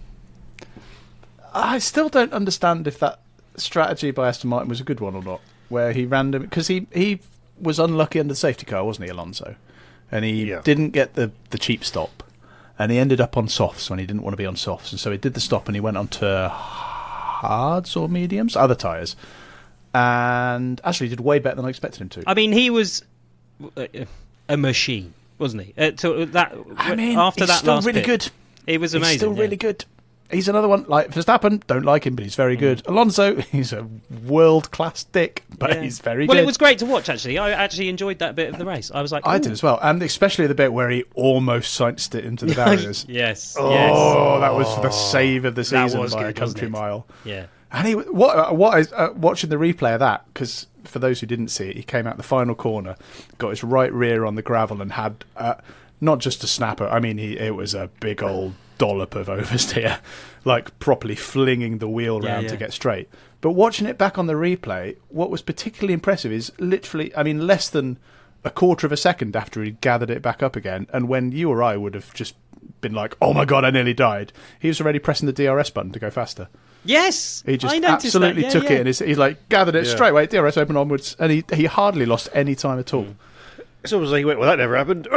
I still don't understand if that strategy by Aston Martin was a good one or not, where he ran him... Because he was unlucky under the safety car, wasn't he, Alonso? And he didn't get the cheap stop. And he ended up on softs when he didn't want to be on softs. And so he did the stop and he went on to hards or mediums, other tyres. And actually did way better than I expected him to. I mean, he was a machine, wasn't he? After that last really pit, good. He was amazing. He's still really good. He's another one, like Verstappen, don't like him, but he's very good. Alonso, he's a world-class dick, but he's very good. Well, it was great to watch, actually. I actually enjoyed that bit of the race. I was like, ooh. I did as well, and especially the bit where he almost scinced it into the barriers. Yes. Oh, that was the save of the season by a country mile. Yeah. And watching the replay of that, because for those who didn't see it, he came out the final corner, got his right rear on the gravel and had... not just a snapper. I mean, it was a big old dollop of oversteer, like properly flinging the wheel round to get straight. But watching it back on the replay, what was particularly impressive is literally, less than a quarter of a second after he'd gathered it back up again, and when you or I would have just been like, oh my God, I nearly died, he was already pressing the DRS button to go faster. Yes, he just absolutely took it, and he's like gathered it straight away, DRS open onwards, and he hardly lost any time at all. It's almost like he went, well, that never happened.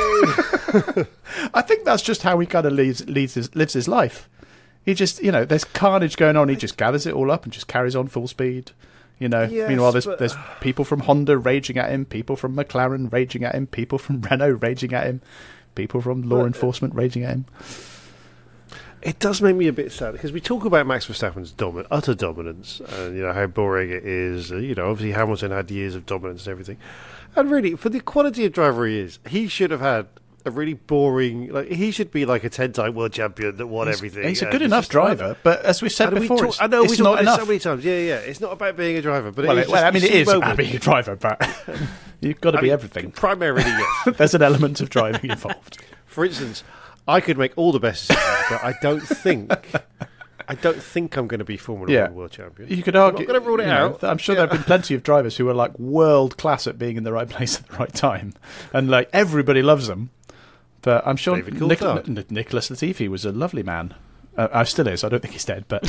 I think that's just how he kind of lives his life. He just, there's carnage going on. He just gathers it all up and just carries on full speed. Yes, meanwhile, there's people from Honda raging at him, people from McLaren raging at him, people from Renault raging at him, people from law enforcement raging at him. It does make me a bit sad because we talk about Max Verstappen's utter dominance and how boring it is. Obviously Hamilton had years of dominance and everything. And really, for the quality of driver he is, he should have had a really boring... he should be like a 10-time world champion that won everything. He's a good enough driver, but as we've said before, I know it's we not talked about enough. it so many times. Yeah. It's not about being a driver, but it is about being a driver, but you've got to be everything. Primarily, yes. There's an element of driving involved. For instance, I could make all the best decisions, but I don't think I'm going to be Formula 1 world champion. You could argue. I'm not going to rule it out. I'm sure there have been plenty of drivers who are like world class at being in the right place at the right time, and like everybody loves them. But I'm sure Nicholas Latifi was a lovely man. Still is. I don't think he's dead, but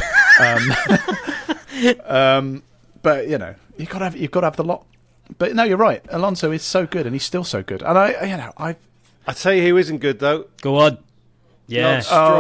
but you've got to have the lot. But no, you're right. Alonso is so good, and he's still so good. And I'd tell you who isn't good though. Go on. Yeah.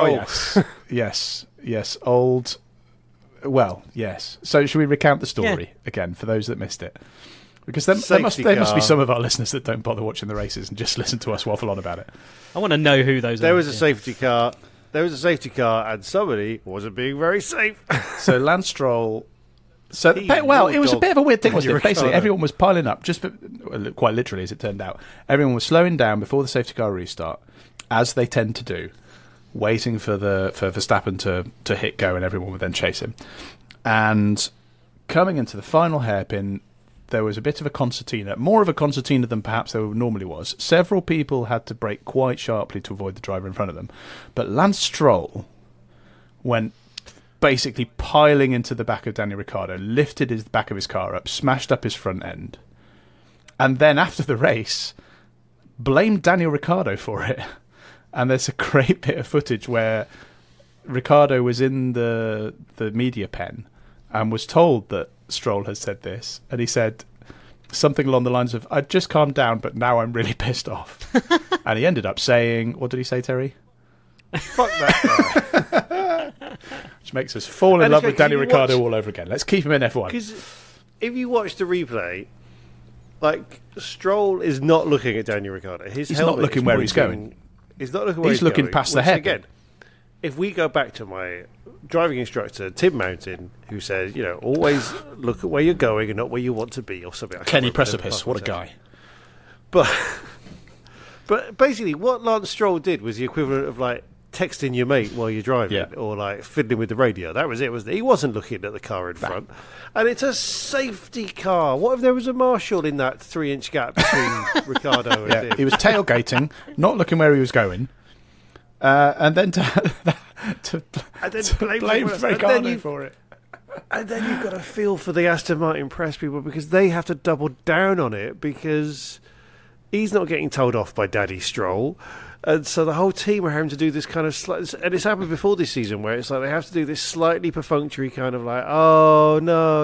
Yes. Old. Well, yes. So should we recount the story again for those that missed it? Because there must be some of our listeners that don't bother watching the races and just listen to us waffle on about it. I want to know who those are. There was a safety car. And somebody wasn't being very safe. So Lance Stroll. So it was a bit of a weird thing, wasn't it? Basically, everyone was piling up, quite literally, as it turned out. Everyone was slowing down before the safety car restart, as they tend to do, waiting for Verstappen to hit go, and everyone would then chase him. And coming into the final hairpin, there was a bit of a concertina, more of a concertina than perhaps there normally was. Several people had to brake quite sharply to avoid the driver in front of them. But Lance Stroll went basically piling into the back of Daniel Ricciardo, lifted the back of his car up, smashed up his front end, and then after the race, blamed Daniel Ricciardo for it. And there's a great bit of footage where Ricciardo was in the media pen and was told that Stroll has said this, and he said something along the lines of, I'd just calmed down, but now I'm really pissed off. And he ended up saying, what did he say, Terry? Fuck that guy. Which makes us fall in love with Daniel Ricciardo all over again. Let's keep him in F1. Because if you watch the replay, Stroll is not looking at Daniel Ricciardo. He's not looking where he's going. He's not looking where he's looking going. Past the head. Again, if we go back to my driving instructor, Tim Mountain, who said, always look at where you're going and not where you want to be, or something. Kenny Precipice, what a guy. But basically, what Lance Stroll did was the equivalent of texting your mate while you're driving, or fiddling with the radio. That was it, wasn't it? He wasn't looking at the car in front, and it's a safety car. What if there was a marshal in that 3-inch gap between Ricciardo and him? He was tailgating, not looking where he was going, and then to blame Ricciardo for it. And then you've got to feel for the Aston Martin press people, because they have to double down on it, because he's not getting told off by Daddy Stroll. And so the whole team are having to do this kind of... and it's happened before this season, where it's like they have to do this slightly perfunctory kind of oh, no,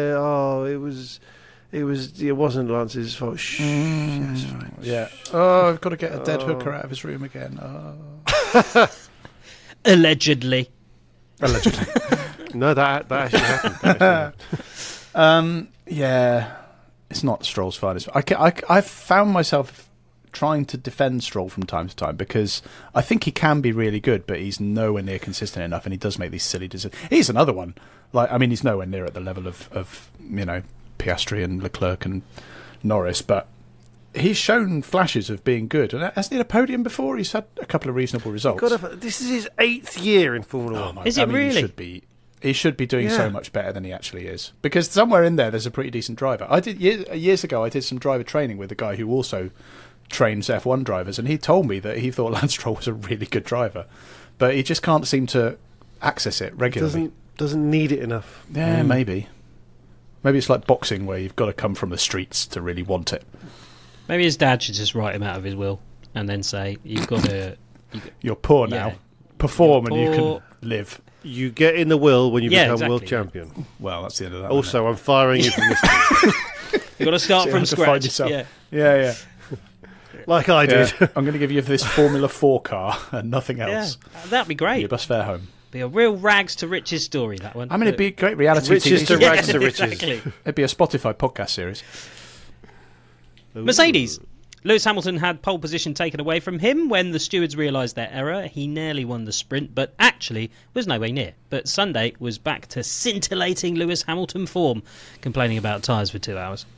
it wasn't Lance's fault. Shh. Yes, fine. Yeah. Oh, I've got to get a dead hooker out of his room again. Oh. Allegedly. No, that actually happened. Yeah. It's not Stroll's finest. I've found myself trying to defend Stroll from time to time, because I think he can be really good, but he's nowhere near consistent enough, and he does make these silly decisions. He's another one. He's nowhere near at the level of Piastri and Leclerc and Norris, but he's shown flashes of being good. And hasn't he had a podium before? He's had a couple of reasonable results. This is his 8th year in Formula 1. Is it really? He should be doing so much better than he actually is, because somewhere in there's a pretty decent driver. Years ago I did some driver training with a guy who also trains F1 drivers, and he told me that he thought Lance Stroll was a really good driver, but he just can't seem to access it regularly. Doesn't need it enough. Yeah, maybe. Maybe it's like boxing, where you've got to come from the streets to really want it. Maybe his dad should just write him out of his will and then say, "You've got to." You're poor now. You're Perform and you poor. can live. You get in the will when you become exactly, world champion. Well, that's the end of that. Also, I'm firing you from this team. You've got to start So you from have to find scratch. yourself. Yeah. Like I did. Yeah. I'm going to give you this Formula 4 car and nothing else. Yeah, that'd be great. Your bus fare home. Be a real rags to riches story, that one. I mean, it'd be a great reality Riches TV to show. rags to riches. Exactly. It'd be a Spotify podcast series. Mercedes. Lewis Hamilton had pole position taken away from him when the stewards realised their error. He nearly won the sprint, but actually was nowhere near. But Sunday was back to scintillating Lewis Hamilton form, complaining about tyres for 2 hours.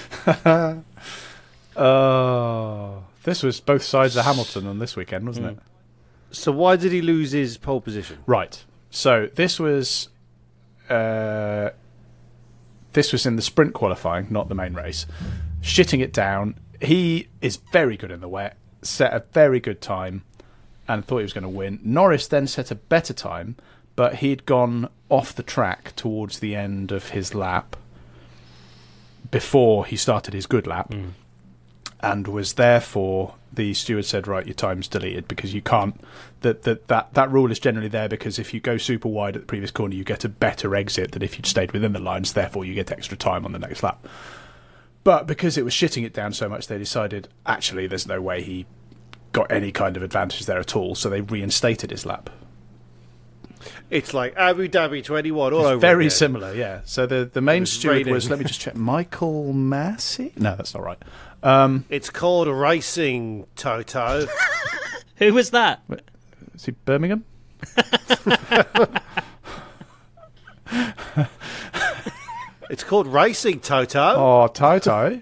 This was both sides of Hamilton on this weekend, wasn't it? So why did he lose his pole position? Right. So this was in the sprint qualifying, not the main race. Shitting it down. He is very good in the wet, set a very good time, and thought he was going to win. Norris then set a better time, but he'd gone off the track towards the end of his lap before he started his good lap, and was therefore, the steward said, right, your time's deleted because you can't. That rule is generally there because if you go super wide at the previous corner, you get a better exit than if you'd stayed within the lines. Therefore, you get extra time on the next lap. But because it was shitting it down so much, they decided, actually, there's no way he got any kind of advantage there at all, so they reinstated his lap. It's like Abu Dhabi 21 all over Very again. similar, yeah. So the main steward raining. was, let me just check, Michael Massey? No, that's not right. It's called racing, Toto. Who was that? Is he Birmingham? It's called racing, Toto. Oh, Toto.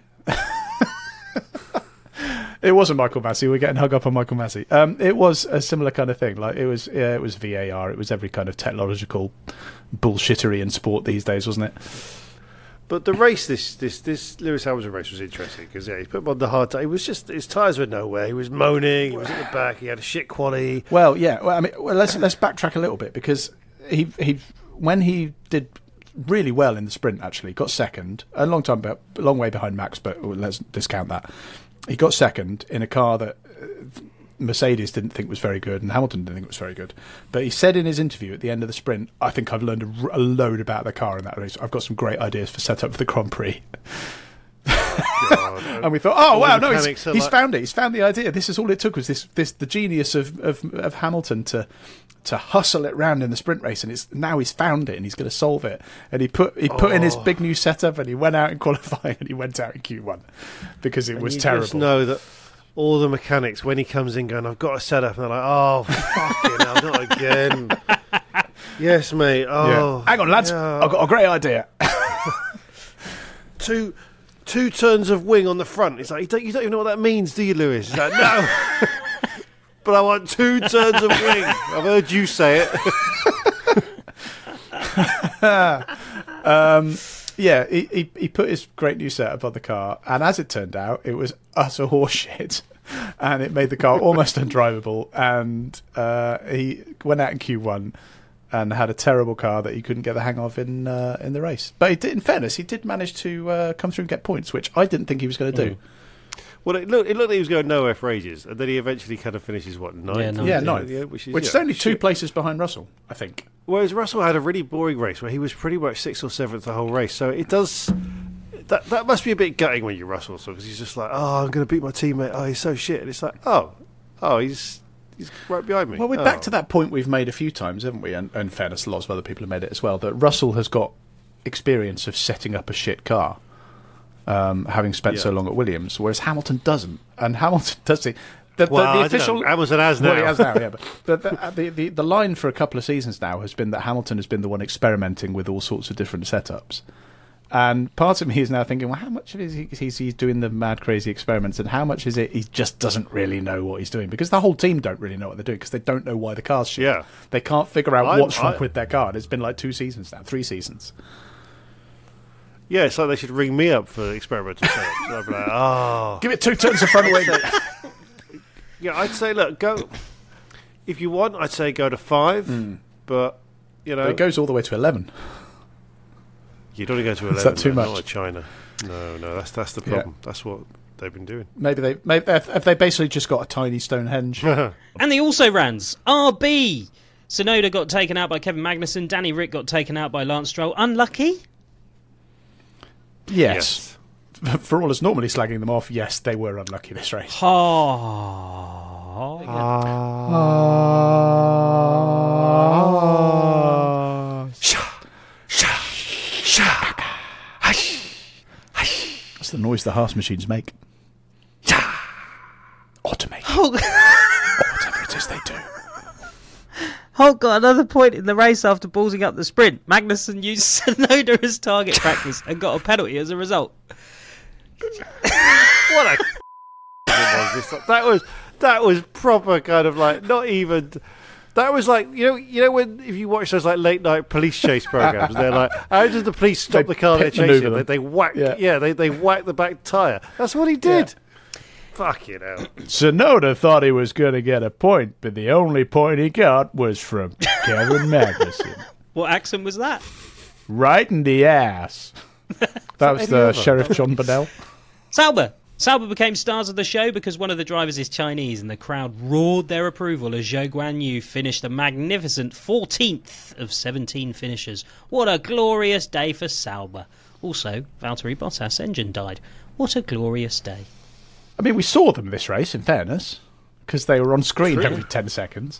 It wasn't Michael Massey. We're getting hung up on Michael Massey. It was a similar kind of thing. Like it was VAR. It was every kind of technological bullshittery in sport these days, wasn't it? But the race, this Lewis Hamilton race was interesting because he put him on the hard time. It was just his tyres were nowhere. He was moaning. He was at the back. He had a shit quality. Well, yeah. Well, I mean, let's backtrack a little bit because he when he did really well in the sprint, actually got second a long way behind Max, but let's discount that. He got second in a car that Mercedes didn't think was very good and Hamilton didn't think was very good. But he said in his interview at the end of the sprint, I think I've learned a load about the car in that race. I've got some great ideas for setup for the Grand Prix. And we thought, oh wow, no, he's found it. He's found the idea. This is all it took was the genius of Hamilton to hustle it round in the sprint race, and now he's found it and he's going to solve it. And he put in his big new setup, and he went out in qualifying, and he went out in Q1 because it was terrible. Just know that all the mechanics when he comes in going, I've got a setup, and they're like, oh fucking hell, not again. Yes, mate. Oh, yeah. Hang on, lads, yeah. I've got a great idea. Two turns of wing on the front. It's like you don't even know what that means, do you, Lewis? It's like, no. But I want 2 turns of wing. I've heard you say it. Yeah, he put his great new setup on the car, and as it turned out, it was utter horseshit, and it made the car almost undrivable. And he went out in Q1 and had a terrible car that he couldn't get the hang of in the race. But he did, in fairness, he did manage to come through and get points, which I didn't think he was going to do. Well, it looked like he was going nowhere for ages, and then he eventually kind of finishes, ninth? Yeah, ninth. Yeah, which is only 2 places behind Russell, I think. Whereas Russell had a really boring race where he was pretty much 6th or 7th the whole race. So it does... That must be a bit gutting when you're Russell, because he's just like, oh, I'm going to beat my teammate. Oh, he's so shit. And it's like, oh, he's right behind me. Well, we're back to that point we've made a few times, haven't we? And in fairness, lots of other people have made it as well, that Russell has got experience of setting up a shit car. Having spent so long at Williams, whereas Hamilton doesn't, and Hamilton does the official Hamilton has now. Well, he has now, yeah. But the line for a couple of seasons now has been that Hamilton has been the one experimenting with all sorts of different setups, and part of me is now thinking, well, how much of it is he's doing the mad, crazy experiments, and how much is it he just doesn't really know what he's doing, because the whole team don't really know what they're doing because they don't know why the car's shit. Yeah, they can't figure out what's wrong with their car. And it's been like 2 seasons now, 3 seasons. Yeah, it's like they should ring me up for experimental setups. So I'd be like, oh. Give it 2 turns of front wing. Yeah, I'd say, look, go. if you want, I'd say go to 5, but, you know... But it goes all the way to 11. You don't want to go to 11. Is that too much? Not like China. No, that's the problem. Yeah. That's what they've been doing. Maybe have they basically just got a tiny Stonehenge? And the also-rans. RB. Tsunoda got taken out by Kevin Magnussen. Danny Rick got taken out by Lance Stroll. Unlucky? Yes. For all us normally slagging them off, yes, they were unlucky this race. That's the noise the Haas machines make. Automate. Or whatever it is they do. Hulk got another point in the race after ballsing up the sprint. Magnussen used Tsunoda as target practice and got a penalty as a result. What a that was proper kind of like not even. That was like you know when if you watch those like late night police chase programs, they're like, how does the police stop the car they're chasing? They whack, they whack the back tire. That's what he did. Yeah. Fucking hell. Tsunoda thought he was going to get a point, but the only point he got was from Kevin Magnussen. What accent was that? Right in the ass. That was the Sheriff John Bonnell. Sauber became stars of the show because one of the drivers is Chinese, and the crowd roared their approval as Zhou Guanyu finished a magnificent 14th of 17 finishers. What a glorious day for Sauber. Also, Valtteri Bottas' engine died. What a glorious day. I mean, we saw them this race, in fairness, because they were on screen every 10 seconds.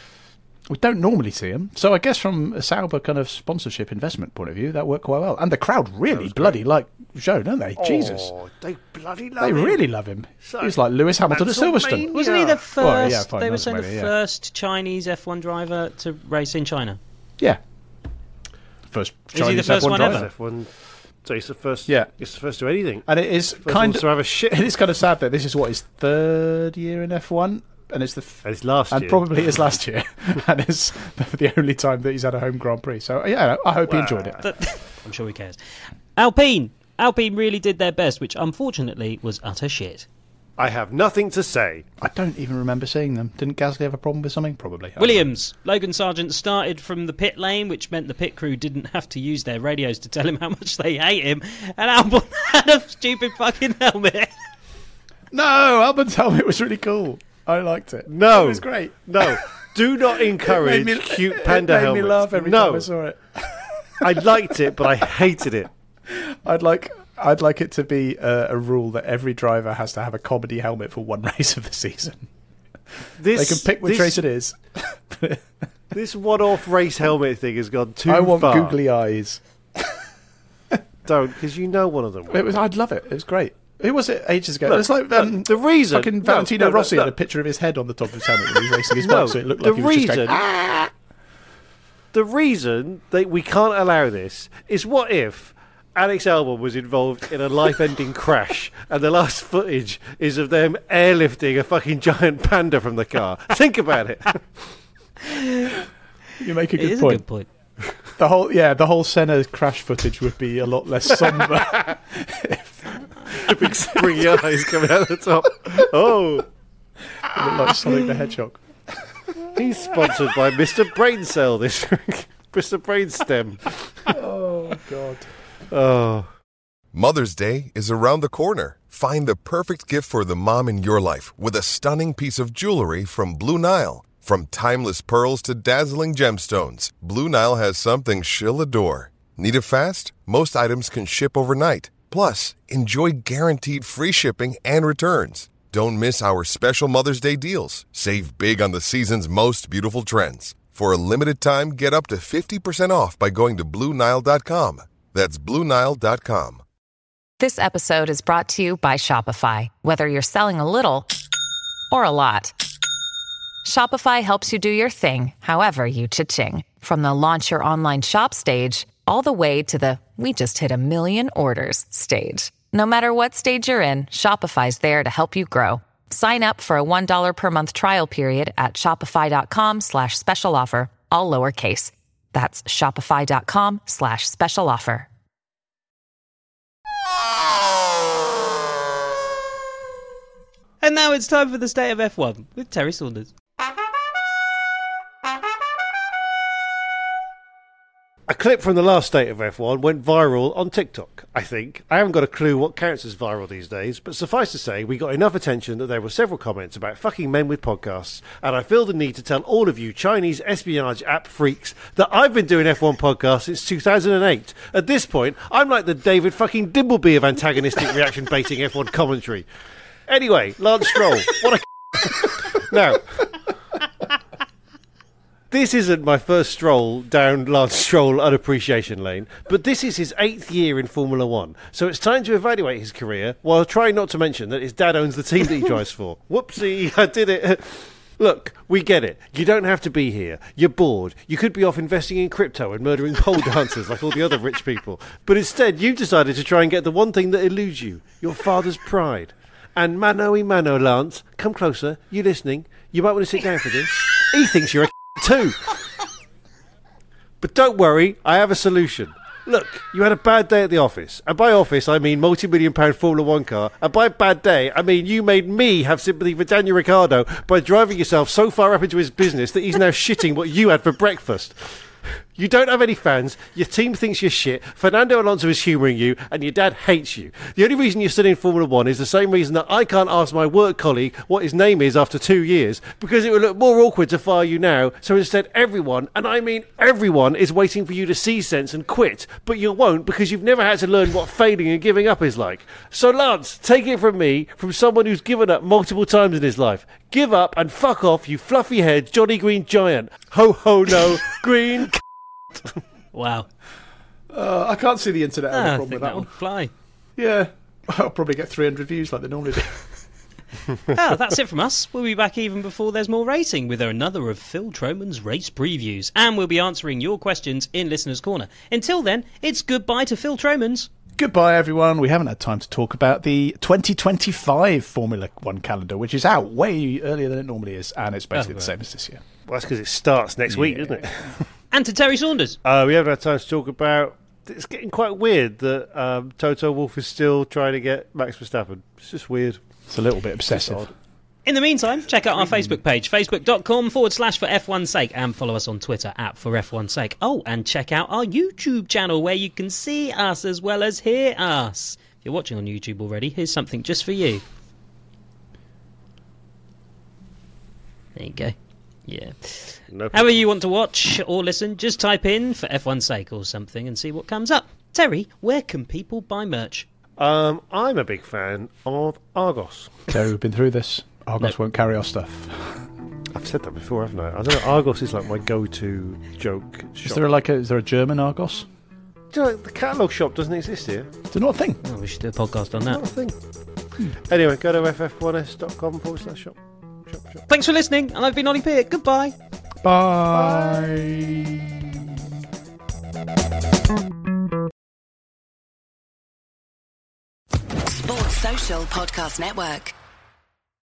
We don't normally see them. So I guess from a Sauber kind of sponsorship investment point of view, that worked quite well. And the crowd really bloody like Zhou, don't they? Jesus. They bloody love him. They really love him. He's like Lewis Hamilton at Silverstone. Wasn't he the first, they were saying the first Chinese F1 driver to race in China? Yeah. First Chinese F1 F1 driver. F1. So it's the first. Yeah, it's the first to anything, and it is kind of to have a shit. It is kind of sad that this is what his third year in F1, and it's it's last year, and probably his last year, and it's the only time that he's had a home Grand Prix. So yeah, I hope he enjoyed it. I'm sure he cares. Alpine really did their best, which unfortunately was utter shit. I have nothing to say. I don't even remember seeing them. Didn't Gasly have a problem with something? Probably. Williams. Logan Sargent started from the pit lane, which meant the pit crew didn't have to use their radios to tell him how much they hate him. And Albon had a stupid fucking helmet. No, Albon's helmet was really cool. I liked it. No. It was great. No. Do not encourage cute panda helmets. It made me laugh every time I saw it. I liked it, but I hated it. I'd like it to be a rule that every driver has to have a comedy helmet for one race of the season. They can pick which race it is. This one-off race helmet thing has gone too far. I want googly eyes. Don't, because you know one of them. I'd love it. It was great. Who was it ages ago? Look, it's like the reason fucking Valentino Rossi had a picture of his head on the top of his helmet when he was racing his bike, so it looked like he was just going, ah! The reason that we can't allow this is what if Alex Albon was involved in a life-ending crash, and the last footage is of them airlifting a fucking giant panda from the car. Think about it. You make a good point. A good point. The whole Senna crash footage would be a lot less somber. The big springy eyes coming out the top. Oh, it looked like Sonic the Hedgehog. He's sponsored by Mr. Braincell this week. Mr. Brainstem. Oh God. Oh. Mother's Day is around the corner. Find the perfect gift for the mom in your life with a stunning piece of jewelry from Blue Nile. From timeless pearls to dazzling gemstones, Blue Nile has something she'll adore. Need it fast? Most items can ship overnight. Plus, enjoy guaranteed free shipping and returns. Don't miss our special Mother's Day deals. Save big on the season's most beautiful trends. For a limited time, get up to 50% off by going to BlueNile.com. That's BlueNile.com. This episode is brought to you by Shopify. Whether you're selling a little or a lot, Shopify helps you do your thing, however you cha-ching. From the launch your online shop stage, all the way to the we just hit 1 million orders stage. No matter what stage you're in, Shopify's there to help you grow. Sign up for a $1 per month trial period at shopify.com/special offer, all lowercase. That's shopify.com/special offer. And now it's time for the State of F1 with Terry Saunders. A clip from the last State of F1 went viral on TikTok, I think. I haven't got a clue what counts as viral these days, but suffice to say, we got enough attention that there were several comments about fucking men with podcasts, and I feel the need to tell all of you Chinese espionage app freaks that I've been doing F1 podcasts since 2008. At this point, I'm like the David fucking Dimbleby of antagonistic reaction-baiting F1 commentary. Anyway, Lance Stroll, what a... Now... This isn't my first stroll down Lance Stroll unappreciation lane, but this is his 8th year in Formula One, so it's time to evaluate his career while trying not to mention that his dad owns the team that he drives for. Whoopsie, I did it. Look, we get it. You don't have to be here. You're bored. You could be off investing in crypto and murdering pole dancers like all the other rich people. But instead, you decided to try and get the one thing that eludes you, your father's pride. And mano, Lance, come closer. You listening? You might want to sit down for this. He thinks you're a too. But don't worry, I have a solution. Look, you had a bad day at the office. And by office, I mean multi-million-pound Formula One car. And by bad day, I mean you made me have sympathy for Daniel Ricciardo by driving yourself so far up into his business that he's now shitting what you had for breakfast. You don't have any fans, your team thinks you're shit, Fernando Alonso is humouring you, and your dad hates you. The only reason you're still in Formula One is the same reason that I can't ask my work colleague what his name is after 2 years, because it would look more awkward to fire you now, so instead everyone, and I mean everyone, is waiting for you to see sense and quit, but you won't because you've never had to learn what failing and giving up is like. So Lance, take it from me, from someone who's given up multiple times in his life. Give up and fuck off, you fluffy-haired Johnny Green giant. Ho ho no, green... Wow. I can't see the internet having a problem with that one. Fly. Yeah. I'll probably get 300 views like they normally do. That's it from us. We'll be back even before there's more racing with another of Phil Troman's race previews. And we'll be answering your questions in Listener's Corner. Until then, it's goodbye to Phil Troman's. Goodbye, everyone. We haven't had time to talk about the 2025 Formula One calendar, which is out way earlier than it normally is, and it's basically the same as this year. Well, that's because it starts next week, isn't it? And to Terry Saunders. We haven't had time to talk about... It's getting quite weird that Toto Wolff is still trying to get Max Verstappen. It's just weird. It's a little bit obsessive. In the meantime, check out our Facebook page, facebook.com/for F1's sake, and follow us on Twitter @for F1's sake. Oh, and check out our YouTube channel where you can see us as well as hear us. If you're watching on YouTube already, here's something just for you. There you go. Yeah. However you want to watch or listen, just type in for F1's sake or something and see what comes up. Terry, where can people buy merch? I'm a big fan of Argos. Terry, we've been through this. Argos won't carry our stuff. I've said that before, haven't I? I don't know. Argos is like my go-to joke shop. Is there a German Argos? Do you know, the catalogue shop doesn't exist here. It's not a thing. Oh, we should do a podcast on that. Not a thing. Anyway, go to ff1s.com/shop. Thanks for listening, and I've been Ollie Peart. Goodbye. Bye. Sports Social Podcast Network.